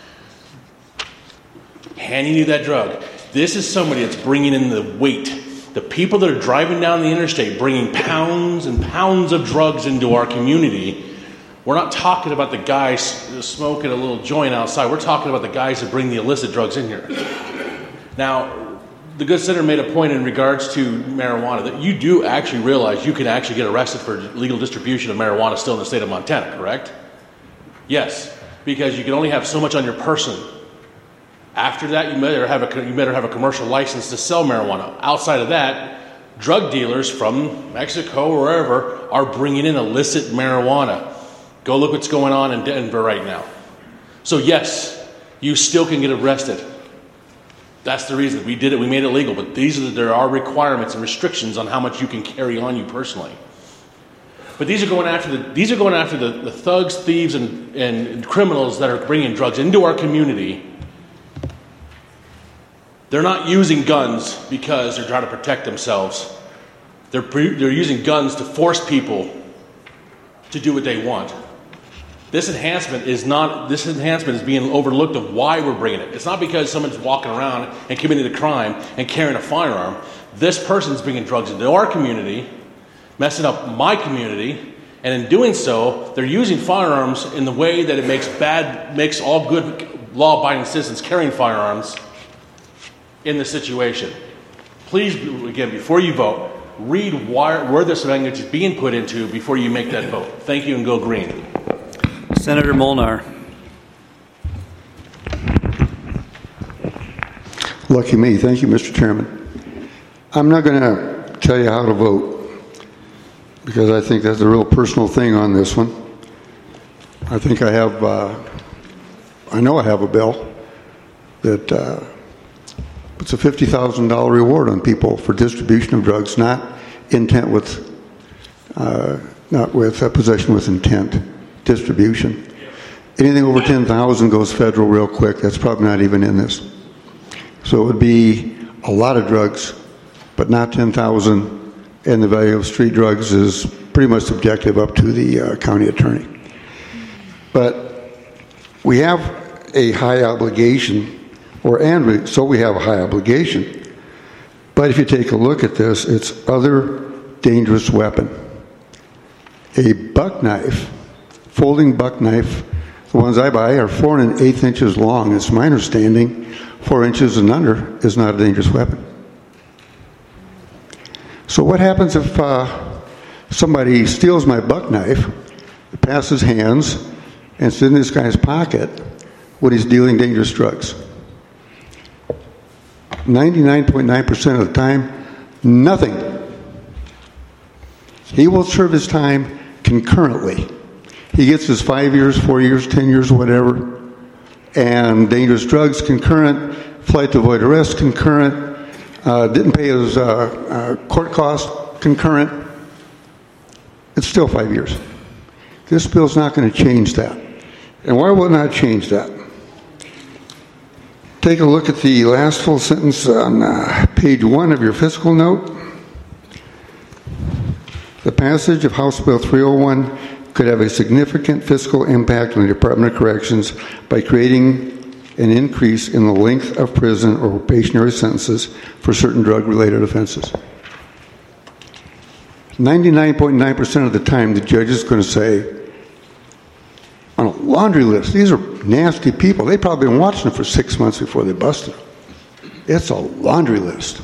S22: handing you that drug. This is somebody that's bringing in the weight. The people that are driving down the interstate, bringing pounds and pounds of drugs into our community, We're not talking about the guys smoking a little joint outside. We're talking about the guys that bring the illicit drugs in here. Now, the good senator made a point in regards to marijuana that you do actually realize you can actually get arrested for legal distribution of marijuana still in the state of Montana, correct? Yes, because you can only have so much on your person. After that, you better have a commercial license to sell marijuana. Outside of that, drug dealers from Mexico or wherever are bringing in illicit marijuana. Go look what's going on in Denver right now. So yes, you still can get arrested. That's the reason we did it. We made it legal, but there are requirements and restrictions on how much you can carry on you personally. But these are going after the thugs, thieves, and criminals that are bringing drugs into our community. They're not using guns because they're trying to protect themselves. They're using guns to force people to do what they want. This enhancement is being overlooked of why we're bringing it. It's not because someone's walking around and committing a crime and carrying a firearm. This person's bringing drugs into our community, messing up my community, and in doing so, they're using firearms in the way that it makes all good law-abiding citizens carrying firearms in the situation. Please, again, before you vote, read where this language is being put into before you make that vote. Thank you, and go green.
S6: Senator Molnar.
S18: Lucky me. Thank you, Mr. Chairman. I'm not going to tell you how to vote because I think that's a real personal thing on this one. I think I know I have a bill that puts a $50,000 reward on people for distribution of drugs, not with possession with intent. Distribution. Anything over 10,000 goes federal real quick. That's probably not even in this. So it would be a lot of drugs, but not 10,000. And the value of street drugs is pretty much subjective up to the county attorney. But we have a high obligation, so we have a high obligation. But if you take a look at this, it's other dangerous weapon. A buck knife. Folding buck knife, the ones I buy are 4 1/8 inches long. It's my understanding 4 inches and under is not a dangerous weapon. So what happens if somebody steals my buck knife, passes hands, and it's in this guy's pocket when he's dealing dangerous drugs? 99.9% of the time, nothing. He will serve his time concurrently. He gets his 5 years, 4 years, 10 years, whatever, and dangerous drugs concurrent, flight to avoid arrest concurrent, didn't pay his court cost concurrent. It's still 5 years. This bill's not going to change that. And why will it not change that? Take a look at the last full sentence on page 1 of your fiscal note. The passage of House Bill 301 could have a significant fiscal impact on the Department of Corrections by creating an increase in the length of prison or probationary sentences for certain drug-related offenses. 99.9% of the time, the judge is going to say, on a laundry list, these are nasty people. They've probably been watching it for 6 months before they busted them. It's a laundry list.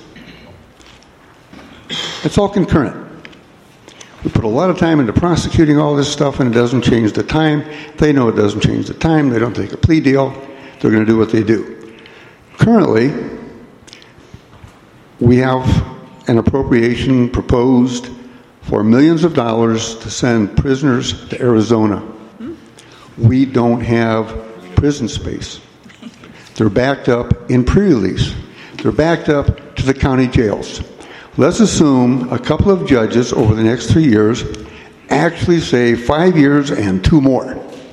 S18: It's all concurrent. We put a lot of time into prosecuting all this stuff, and it doesn't change the time. They know it doesn't change the time. They don't take a plea deal. They're going to do what they do. Currently, we have an appropriation proposed for millions of dollars to send prisoners to Arizona. We don't have prison space. They're backed up in pre-release. They're backed up to the county jails. Let's assume a couple of judges over the next 3 years actually say 5 years and 2 more.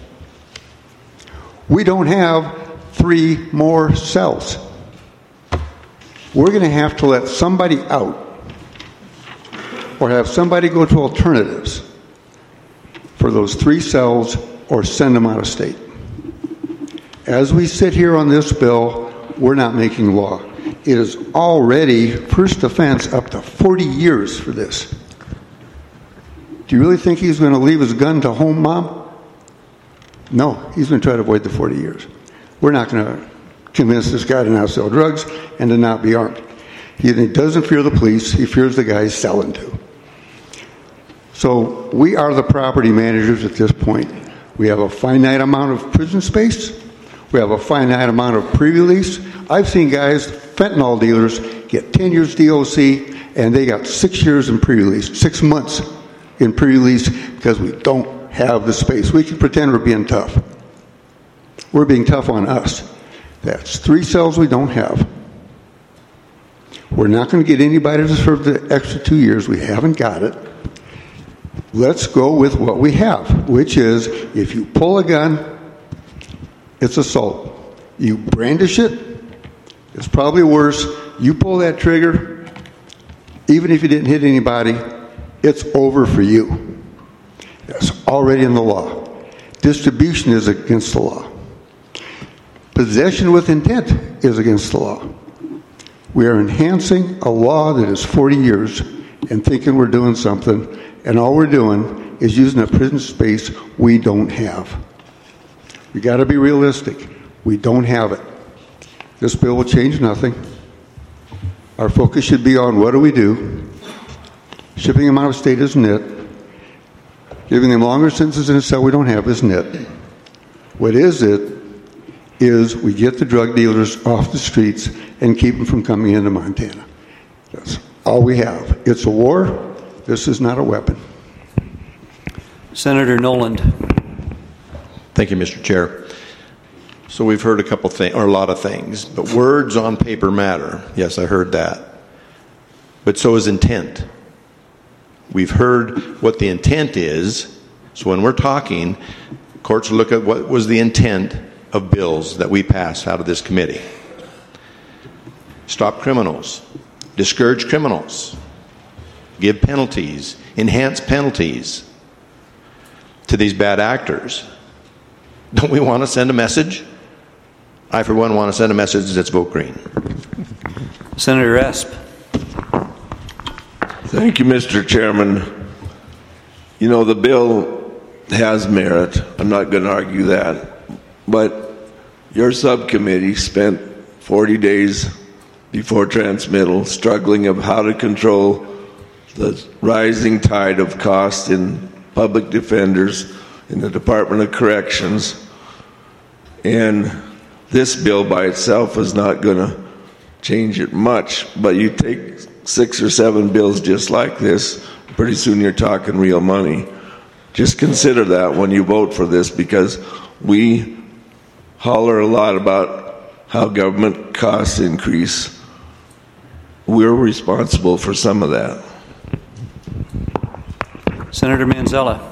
S18: We don't have 3 more cells. We're going to have to let somebody out or have somebody go to alternatives for those 3 cells or send them out of state. As we sit here on this bill, we're not making law. It is already first offense up to 40 years for this. Do you really think he's going to leave his gun to home, Mom? No, he's going to try to avoid the 40 years. We're not going to convince this guy to not sell drugs and to not be armed. He doesn't fear the police. He fears the guy he's selling to. So we are the property managers at this point. We have a finite amount of prison space. We have a finite amount of pre-release. I've seen guys, fentanyl dealers, get 10 years DOC, and they got 6 years in pre-release, 6 months in pre-release, because we don't have the space. We can pretend we're being tough. We're being tough on us. That's 3 cells we don't have. We're not going to get anybody to serve the extra 2 years. We haven't got it. Let's go with what we have, which is if you pull a gun, it's assault. You brandish it, it's probably worse. You pull that trigger, even if you didn't hit anybody, it's over for you. That's already in the law. Distribution is against the law. Possession with intent is against the law. We are enhancing a law that is 40 years and thinking we're doing something, and all we're doing is using a prison space we don't have. We got to be realistic. We don't have it. This bill will change nothing. Our focus should be on what do we do. Shipping them out of state isn't it. Giving them longer sentences in a cell we don't have isn't it. What is it is we get the drug dealers off the streets and keep them from coming into Montana. That's all we have. It's a war. This is not a weapon.
S6: Senator Noland.
S17: Thank you, Mr. Chair. So we've heard a lot of things, but words on paper matter. Yes, I heard that. But so is intent. We've heard what the intent is. So when we're talking, courts look at what was the intent of bills that we pass out of this committee. Stop criminals, discourage criminals, give penalties, enhance penalties to these bad actors. Don't we want to send a message? I, for one, want to send a message that's vote green.
S6: Senator Esp.
S19: Thank you, Mr. Chairman. You know, the bill has merit. I'm not going to argue that. But your subcommittee spent 40 days before transmittal struggling of how to control the rising tide of cost in public defenders in the Department of Corrections. And this bill by itself is not going to change it much, but you take 6 or 7 bills just like this, pretty soon you're talking real money. Just consider that when you vote for this, because we holler a lot about how government costs increase. We're responsible for some of that.
S6: Senator Manzella.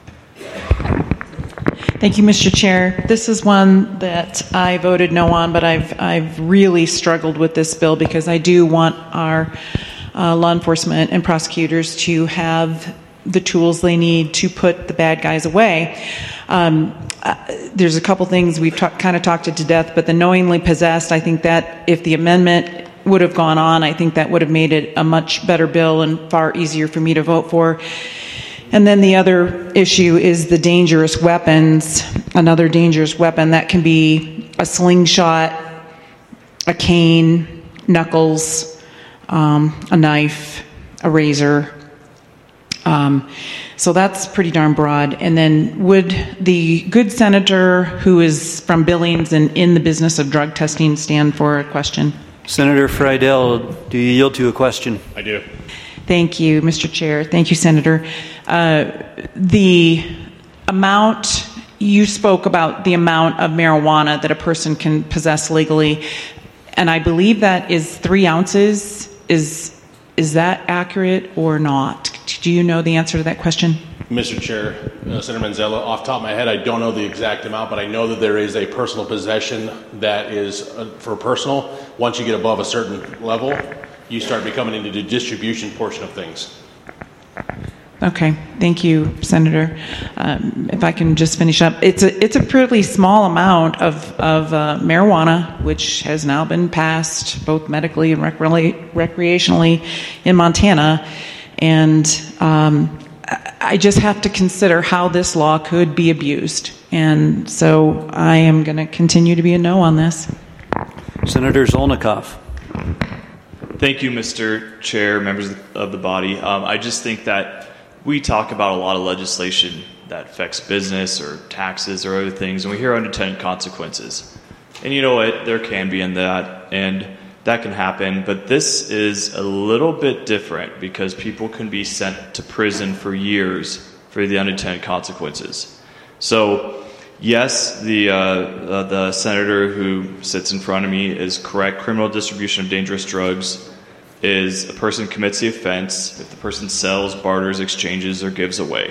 S11: Thank you, Mr. Chair. This is one that I voted no on, but I've really struggled with this bill because I do want our law enforcement and prosecutors to have the tools they need to put the bad guys away. There's a couple things we've kind of talked it to death, but the knowingly possessed, I think that if the amendment would have gone on, I think that would have made it a much better bill and far easier for me to vote for. And then the other issue is the dangerous weapons, another dangerous weapon that can be a slingshot, a cane, knuckles, a knife, a razor. So that's pretty darn broad. And then would the good senator who is from Billings and in the business of drug testing stand for a question?
S6: Senator Friedel, do you yield to a question?
S22: I do.
S11: Thank you, Mr. Chair. Thank you, Senator. The amount, you spoke about the amount of marijuana that a person can possess legally, and I believe that is 3 ounces. Is that accurate or not? Do you know the answer to that question?
S22: Mr. Chair, Senator Manzella, off the top of my head, I don't know the exact amount, but I know that there is a personal possession that is for personal. Once you get above a certain level, you start becoming into the distribution portion of things.
S11: Okay, thank you, Senator. If I can just finish up, it's a pretty small amount of marijuana, which has now been passed both medically and recreationally in Montana, and I just have to consider how this law could be abused. And so I am going to continue to be a no on this.
S6: Senator Zolnikoff.
S2: Thank you, Mr. Chair, members of the body. I just think that we talk about a lot of legislation that affects business or taxes or other things, and we hear unintended consequences. And you know what? There can be in that, and that can happen. But this is a little bit different because people can be sent to prison for years for the unintended consequences. So, yes, the senator who sits in front of me is correct. Criminal distribution of dangerous drugs is a person commits the offense if the person sells, barters, exchanges, or gives away.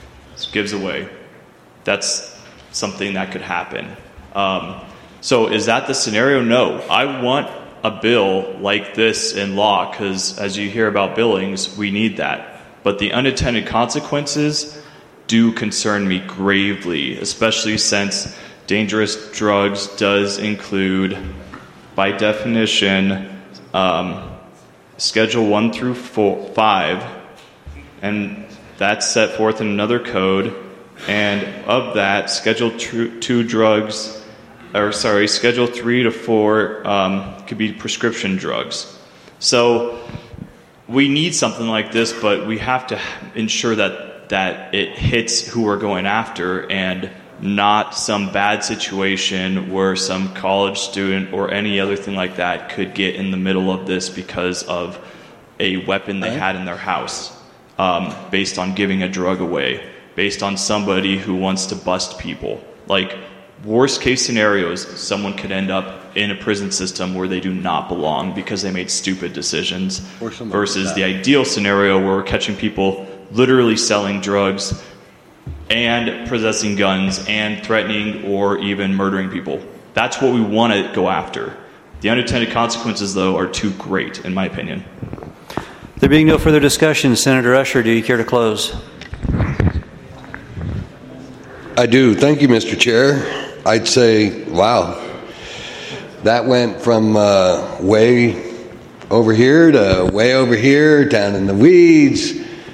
S2: That's something that could happen. So is that the scenario? No. I want a bill like this in law because as you hear about billings, we need that. But the unintended consequences do concern me gravely, especially since dangerous drugs does include, by definition, Schedule 1 through 5, and that's set forth in another code. And of that, Schedule 2 drugs, Schedule 3 to 4 could be prescription drugs. So we need something like this, but we have to ensure that it hits who we're going after and not some bad situation where some college student or any other thing like that could get in the middle of this because of a weapon they had in their house, based on giving a drug away, based on somebody who wants to bust people. Like, worst case scenarios, someone could end up in a prison system where they do not belong because they made stupid decisions, versus the ideal scenario where we're catching people literally selling drugs and possessing guns and threatening or even murdering people. That's what we want to go after. The unintended consequences, though, are too great, in my opinion.
S6: There being no further discussion, Senator Usher, do you care to close?
S15: I do. Thank you, Mr. Chair. I'd say, wow, that went from way over here to way over here, down in the weeds.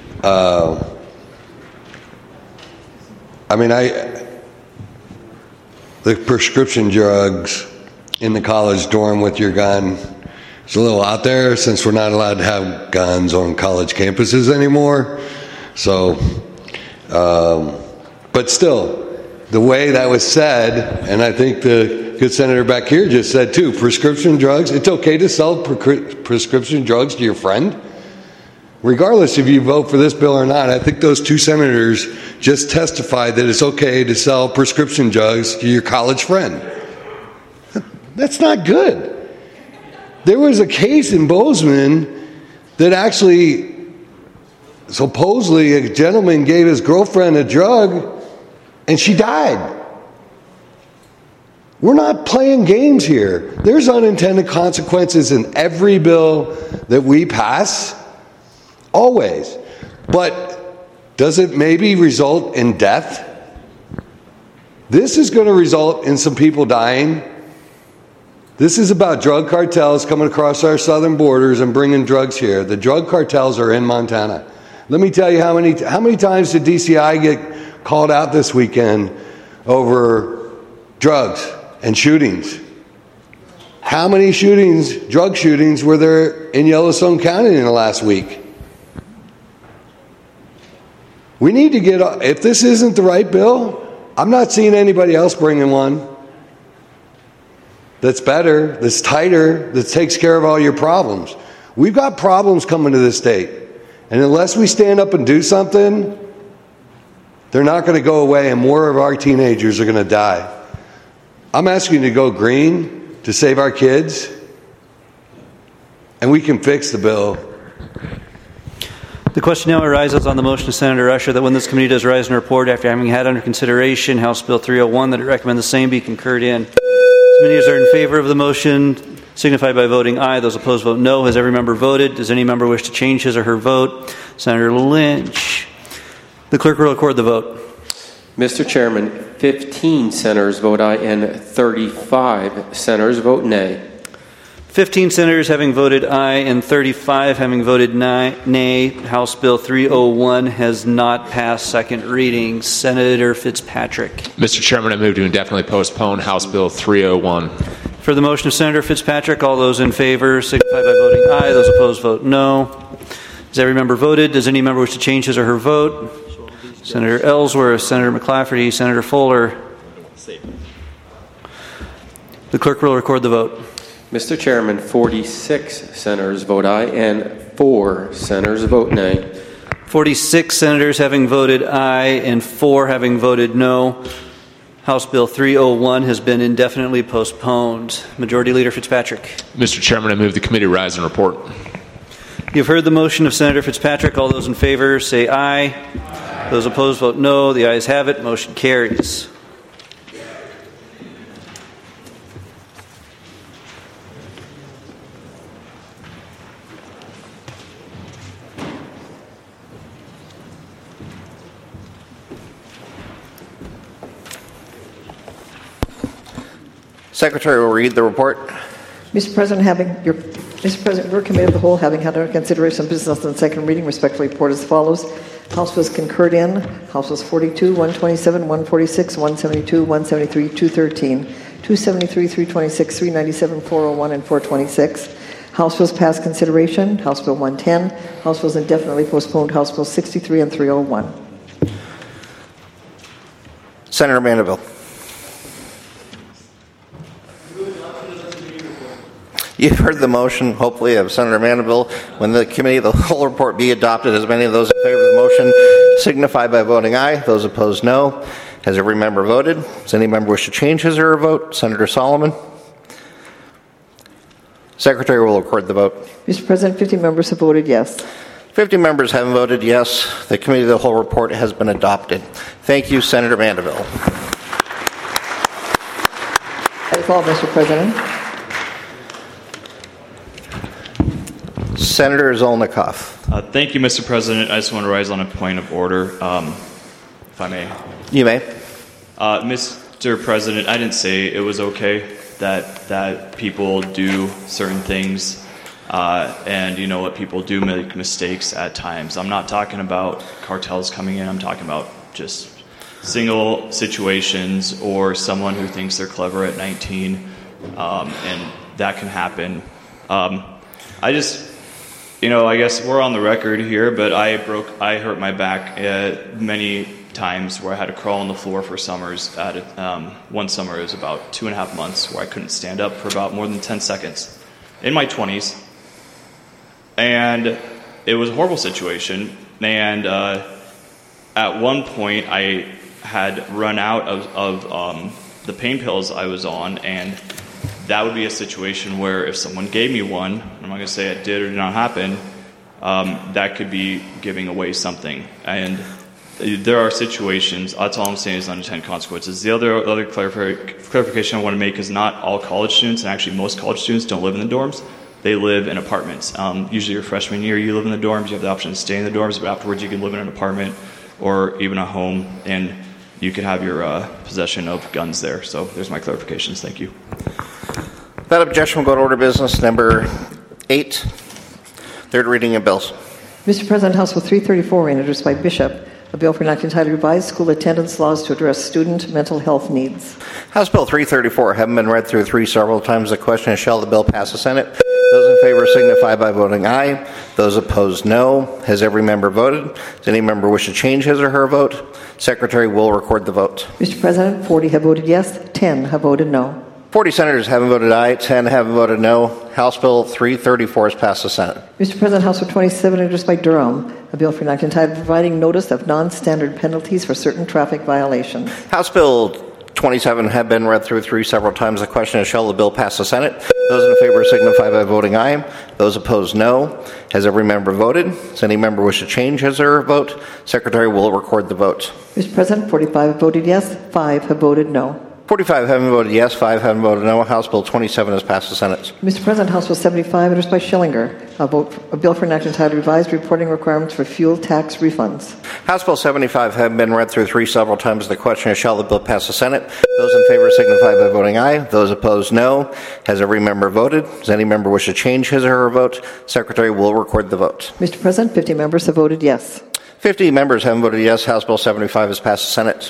S15: The prescription drugs in the college dorm with your gun, it's a little out there since we're not allowed to have guns on college campuses anymore. So, but still, the way that was said, and I think the good senator back here just said too, prescription drugs, it's okay to sell prescription drugs to your friend. Regardless if you vote for this bill or not, I think those two senators just testified that it's okay to sell prescription drugs to your college friend. That's not good. There was a case in Bozeman that actually, supposedly, a gentleman gave his girlfriend a drug and she died. We're not playing games here. There's unintended consequences in every bill that we pass. Always. But does it maybe result in death? This is going to result in some people dying. This is about drug cartels coming across our southern borders and bringing drugs here. The drug cartels are in Montana. Let me tell you how many times did DCI get called out this weekend over drugs and shootings? How many shootings, drug shootings, were there in Yellowstone County in the last week? We need to get, if this isn't the right bill, I'm not seeing anybody else bringing one that's better, that's tighter, that takes care of all your problems. We've got problems coming to this state. And unless we stand up and do something, they're not going to go away and more of our teenagers are going to die. I'm asking you to go green to save our kids, and we can fix the bill.
S6: The question now arises on the motion of Senator Usher that when this committee does rise and report after having had under consideration House Bill 301, that it recommend the same be concurred in. As many as are in favor of the motion signify by voting aye. Those opposed vote no. Has every member voted? Does any member wish to change his or her vote? Senator Lynch. The clerk will record the vote.
S7: Mr. Chairman, 15 senators vote aye and 35 senators vote nay.
S6: 15 senators having voted aye and 35 having voted nay. House Bill 301 has not passed second reading. Senator Fitzpatrick.
S9: Mr. Chairman, I move to indefinitely postpone House Bill 301.
S6: For the motion of Senator Fitzpatrick, all those in favor signify by voting aye. Those opposed vote no. Has every member voted? Does any member wish to change his or her vote? Senator Ellsworth, Senator McClafferty, Senator Fuller. The clerk will record the vote.
S7: Mr. Chairman, 46 senators vote aye and 4 senators vote nay.
S6: 46 senators having voted aye and 4 having voted no. House Bill 301 has been indefinitely postponed. Majority Leader Fitzpatrick.
S9: Mr. Chairman, I move the committee rise and report.
S6: You've heard the motion of Senator Fitzpatrick. All those in favor say aye. Those opposed vote no. The ayes have it. Motion carries.
S20: Secretary will read the report.
S21: Mr. President, your committee of the whole, having had under consideration business on second reading, respectfully report as follows. House was concurred in. House was 42, 127, 146, 172, 173, 213, 273, 326, 397, 401, and 426. House bills passed consideration. House Bill 110. House bills indefinitely postponed. House Bill 63 and 301.
S20: Senator Mandeville. You've heard the motion, hopefully, of Senator Mandeville. When the committee of the whole report be adopted, as many of those in favor of the motion signify by voting aye. Those opposed, no. Has every member voted? Does any member wish to change his or her vote? Senator Solomon. Secretary will record the vote.
S21: Mr. President, 50 members have voted yes.
S20: 50 members have voted yes. The committee of the whole report has been adopted. Thank you, Senator Mandeville.
S21: That is all, Mr. President.
S20: Senator Zolnikoff.
S2: Thank you, Mr. President. I just want to rise on a point of order, if I may.
S20: You may.
S2: Mr. President, I didn't say it was okay that people do certain things, and you know what, people do make mistakes at times. I'm not talking about cartels coming in. I'm talking about just single situations or someone who thinks they're clever at 19, and that can happen. I guess we're on the record here, but I hurt my back many times where I had to crawl on the floor for summers. One summer it was about 2.5 months where I couldn't stand up for about more than 10 seconds in my 20s. And it was a horrible situation. And at one point I had run out of the pain pills I was on, and that would be a situation where if someone gave me one, I'm not going to say it did or did not happen, that could be giving away something. And there are situations, that's all I'm saying is unintended consequences. The other clarification I want to make is not all college students, and actually most college students don't live in the dorms. They live in apartments. Usually your freshman year you live in the dorms, you have the option to stay in the dorms, but afterwards you can live in an apartment or even a home, and you can have your possession of guns there. So there's my clarifications. Thank you.
S20: Without objection, we'll go to order business number 8, third reading of bills.
S21: Mr. President, House Bill 334, introduced by Bishop, a bill for enacting entitled Revised School Attendance Laws to address student mental health needs.
S20: House Bill 334 having been read through several times. The question is, shall the bill pass the Senate? Those in favor signify by voting aye. Those opposed, no. Has every member voted? Does any member wish to change his or her vote? Secretary will record the vote.
S21: Mr. President, 40 have voted yes, 10 have voted no.
S20: 40 senators haven't voted aye, 10 haven't voted no. House Bill 334 has passed the Senate.
S21: Mr. President, House Bill 27, introduced by Durham, a bill for enacting entitled Providing Notice of Non-Standard Penalties for Certain Traffic Violations.
S20: House Bill 27 have been read through several times. The question is, shall the bill pass the Senate? Those in favor signify by voting aye. Those opposed, no. Has every member voted? Does any member wish to change his or her vote? Secretary will record the vote.
S21: Mr. President, 45 have voted yes, 5 have voted no.
S20: 45 having voted yes, 5 having voted no. House Bill 27 has passed the Senate.
S21: Mr. President, House Bill 75, introduced by Schillinger. A bill for enactment entitled Revised Reporting Requirements for Fuel Tax Refunds.
S20: House Bill 75 having been read through three several times. The question is, shall the bill pass the Senate? Those in favor signify by voting aye. Those opposed, no. Has every member voted? Does any member wish to change his or her vote? Secretary will record the vote.
S21: Mr. President, 50 members have voted yes.
S20: 50 members having voted yes. House Bill 75 has passed the Senate.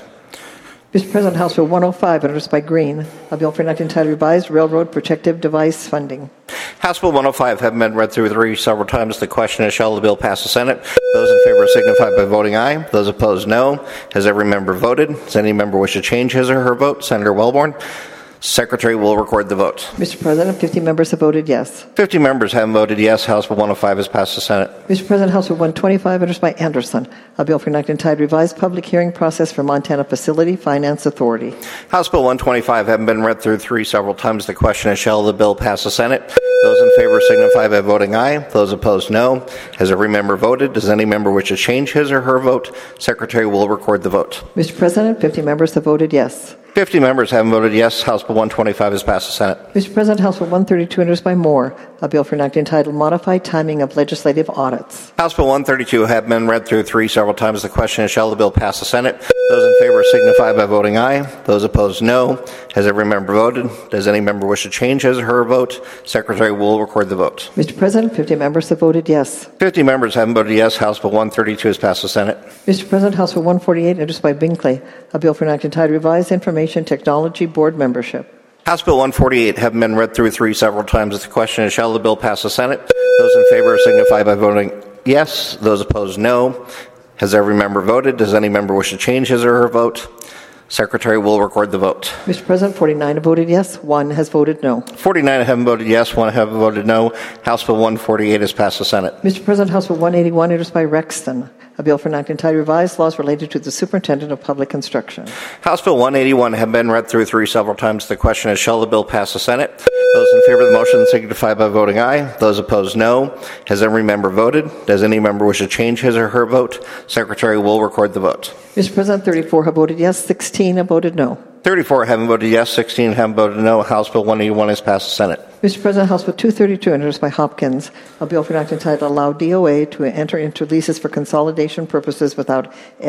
S21: Mr. President, House Bill 105, introduced by Green, a bill for enacting entitled Revised Railroad Protective Device Funding.
S20: House Bill 105 having been read through three several times. The question is, shall the bill pass the Senate? Those in favor signify by voting aye. Those opposed, no. Has every member voted? Does any member wish to change his or her vote? Senator Wellborn. Secretary will record the vote.
S21: Mr. President, 50 members have voted yes.
S20: 50 members have voted yes. House Bill 105 has passed the Senate.
S21: Mr. President, House Bill 125, introduced by Anderson, a bill for enacting entitled Revised Public Hearing Process for Montana Facility Finance Authority.
S20: House Bill 125 having been read through three several times. The question is, shall the bill pass the Senate? Those in favor signify by voting aye. Those opposed, no. Has every member voted? Does any member wish to change his or her vote? Secretary will record the vote.
S21: Mr. President, 50 members have voted yes.
S20: 50 members having voted yes. House Bill 125 has passed the Senate.
S21: Mr. President, House Bill 132, introduced by Moore, a bill for enacting entitled Modified Timing of Legislative Audits.
S20: House Bill 132 have been read through three several times. The question is, shall the bill pass the Senate? Those in favor signify by voting aye. Those opposed, no. Has every member voted? Does any member wish to change his or her vote? Secretary will record the vote.
S21: Mr. President, 50 members have voted yes.
S20: 50 members haven't voted yes. House Bill 132 has passed the Senate.
S21: Mr. President, House Bill 148, introduced by Binkley, a bill for enacting entitled Revised Information Technology Board Membership.
S20: House Bill 148 have been read through three several times. The question is, shall the bill pass the Senate? Those in favor signify by voting yes. Those opposed, no. Has every member voted? Does any member wish to change his or her vote? Secretary will record the vote.
S21: Mr. President, 49 have voted yes. 1 has voted no.
S20: 49 haven't voted yes. 1 have voted no. House Bill 148 has passed the Senate.
S21: Mr. President, House Bill 181, introduced by Rexton, a bill for enacting entitled Revised Laws related to the Superintendent of Public Construction.
S20: House Bill 181 have been read through three several times. The question is, shall the bill pass the Senate? Those in favor of the motion signify by voting aye. Those opposed, no. Has every member voted? Does any member wish to change his or her vote? Secretary will record the vote.
S21: Mr. President, 34 have voted yes. 16 have voted no.
S20: 34 haven't voted yes. 16 haven't voted no. House Bill 181 has passed the Senate.
S21: Mr. President, House Bill 232, introduced by Hopkins, a bill for enacting entitled Allow DOA to enter into leases for consolidation purposes without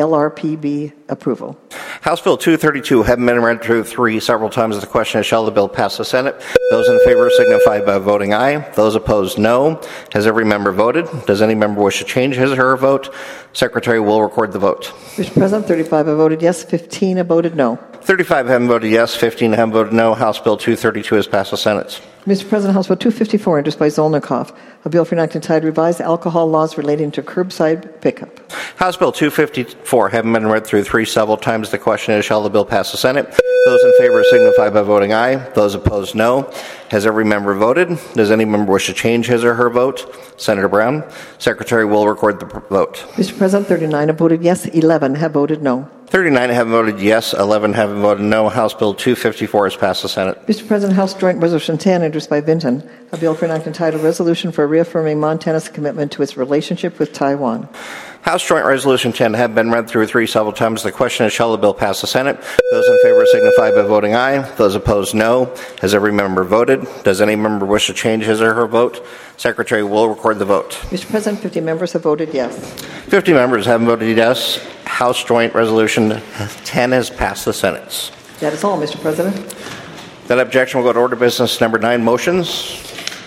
S21: LRPB approval.
S20: House Bill 232 haven't been read through three several times. The question is, shall the bill pass the Senate? Those in favor signify by voting aye. Those opposed, no. Has every member voted? Does any member wish to change his or her vote? Secretary will record the vote.
S21: Mr. President, 35 have voted yes. 15 have voted no.
S20: 35 haven't voted yes. 15 haven't voted no. House Bill 232 has passed the Senate.
S21: Mr. President, House Bill 254, introduced by Zolnikoff, a bill for enacting entitled Revised Alcohol Laws relating to curbside pickup.
S20: House Bill 254 haven't been read through three several times. The question is, shall the bill pass the Senate? Those in favor signify by voting aye. Those opposed, no. Has every member voted? Does any member wish to change his or her vote? Senator Brown. Secretary will record the vote.
S21: Mr. President, 39 have voted yes. 11 have voted no.
S20: 39 have voted yes. 11 haven't voted no. House Bill 254 has passed the Senate.
S21: Mr. President, House Joint Resolution 10, introduced by Vinton, a bill for enacting entitled Resolution for Reaffirming Montana's Commitment to its Relationship with Taiwan.
S20: House Joint Resolution 10 have been read through three several times. The question is, shall the bill pass the Senate? Those in favor signify by voting aye. Those opposed, no. Has every member voted? Does any member wish to change his or her vote? Secretary will record the vote.
S21: Mr. President, 50 members have voted yes.
S20: 50 members haven't voted yes. House Joint Resolution 10 has passed the Senate.
S21: That is all, Mr. President.
S20: That objection will go to order business number 9, motions.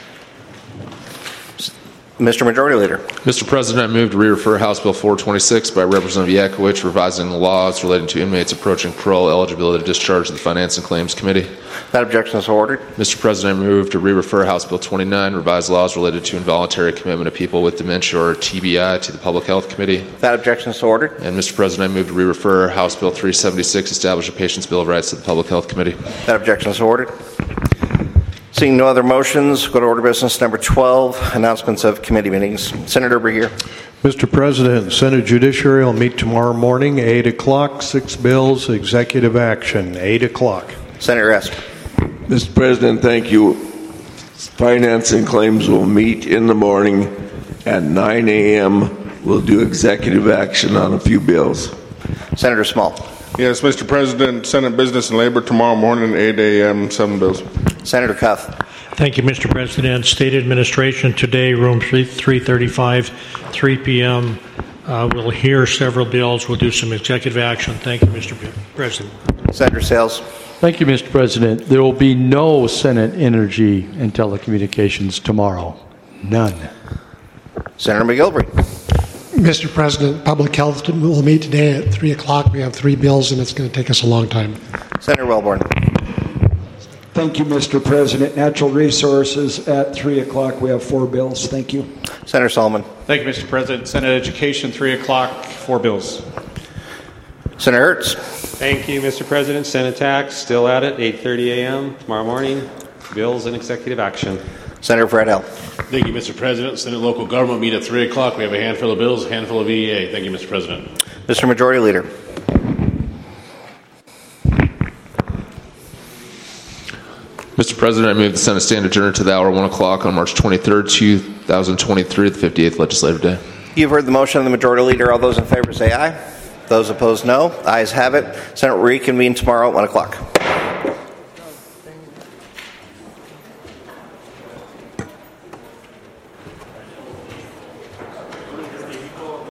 S20: Mr. Majority Leader.
S9: Mr. President, I move to re-refer House Bill 426 by Representative Yakowicz, revising the laws relating to inmates approaching parole eligibility to discharge to the Finance and Claims Committee.
S20: That objection is ordered.
S9: Mr. President, I move to re-refer House Bill 29, revised laws related to involuntary commitment of people with dementia or TBI, to the Public Health Committee.
S20: That objection is ordered.
S9: And Mr. President, I move to re-refer House Bill 376, establish a Patient's Bill of Rights, to the Public Health Committee.
S20: That objection is ordered. Seeing no other motions, go to order business number 12, announcements of committee meetings. Senator Bergier.
S1: Mr. President, Senate Judiciary will meet tomorrow morning, 8 o'clock, 6 bills, executive action, 8 o'clock.
S20: Senator Esk.
S19: Mr. President, thank you. Finance and Claims will meet in the morning at 9 a.m. We'll do executive action on a few bills.
S20: Senator Small.
S3: Yes, Mr. President, Senate Business and Labor tomorrow morning, 8 a.m., 7 bills.
S20: Senator Cuff.
S13: Thank you, Mr. President. State Administration today, room 335, 3 p.m. We'll hear several bills. We'll do some executive action. Thank you, Mr. President.
S20: Senator Sales.
S16: Thank you, Mr. President. There will be no Senate Energy and Telecommunications tomorrow. None.
S20: Senator McGilvery.
S24: Mr. President, Public Health will meet today at 3 o'clock. We have 3 bills, and it's going to take us a long time.
S20: Senator Wellborn.
S25: Thank you, Mr. President. Natural Resources at 3 o'clock. We have 4 bills. Thank you.
S20: Senator Solomon.
S26: Thank you, Mr. President. Senate Education, 3 o'clock, 4 bills.
S20: Senator Ertz.
S23: Thank you, Mr. President. Senate Tax, still at it, 8:30 a.m. tomorrow morning. Bills and executive action.
S20: Senator Fred Hill.
S22: Thank you, Mr. President. Senate Local Government meet at 3 o'clock. We have a handful of bills, a handful of EEA. Thank you, Mr. President.
S20: Mr. Majority Leader.
S9: Mr. President, I move the Senate stand adjourned to the hour 1 o'clock on March 23rd, 2023, the 58th legislative day.
S20: You've heard the motion of the Majority Leader. All those in favor say aye. Those opposed, no. Ayes have it. Senate will reconvene tomorrow at 1 o'clock.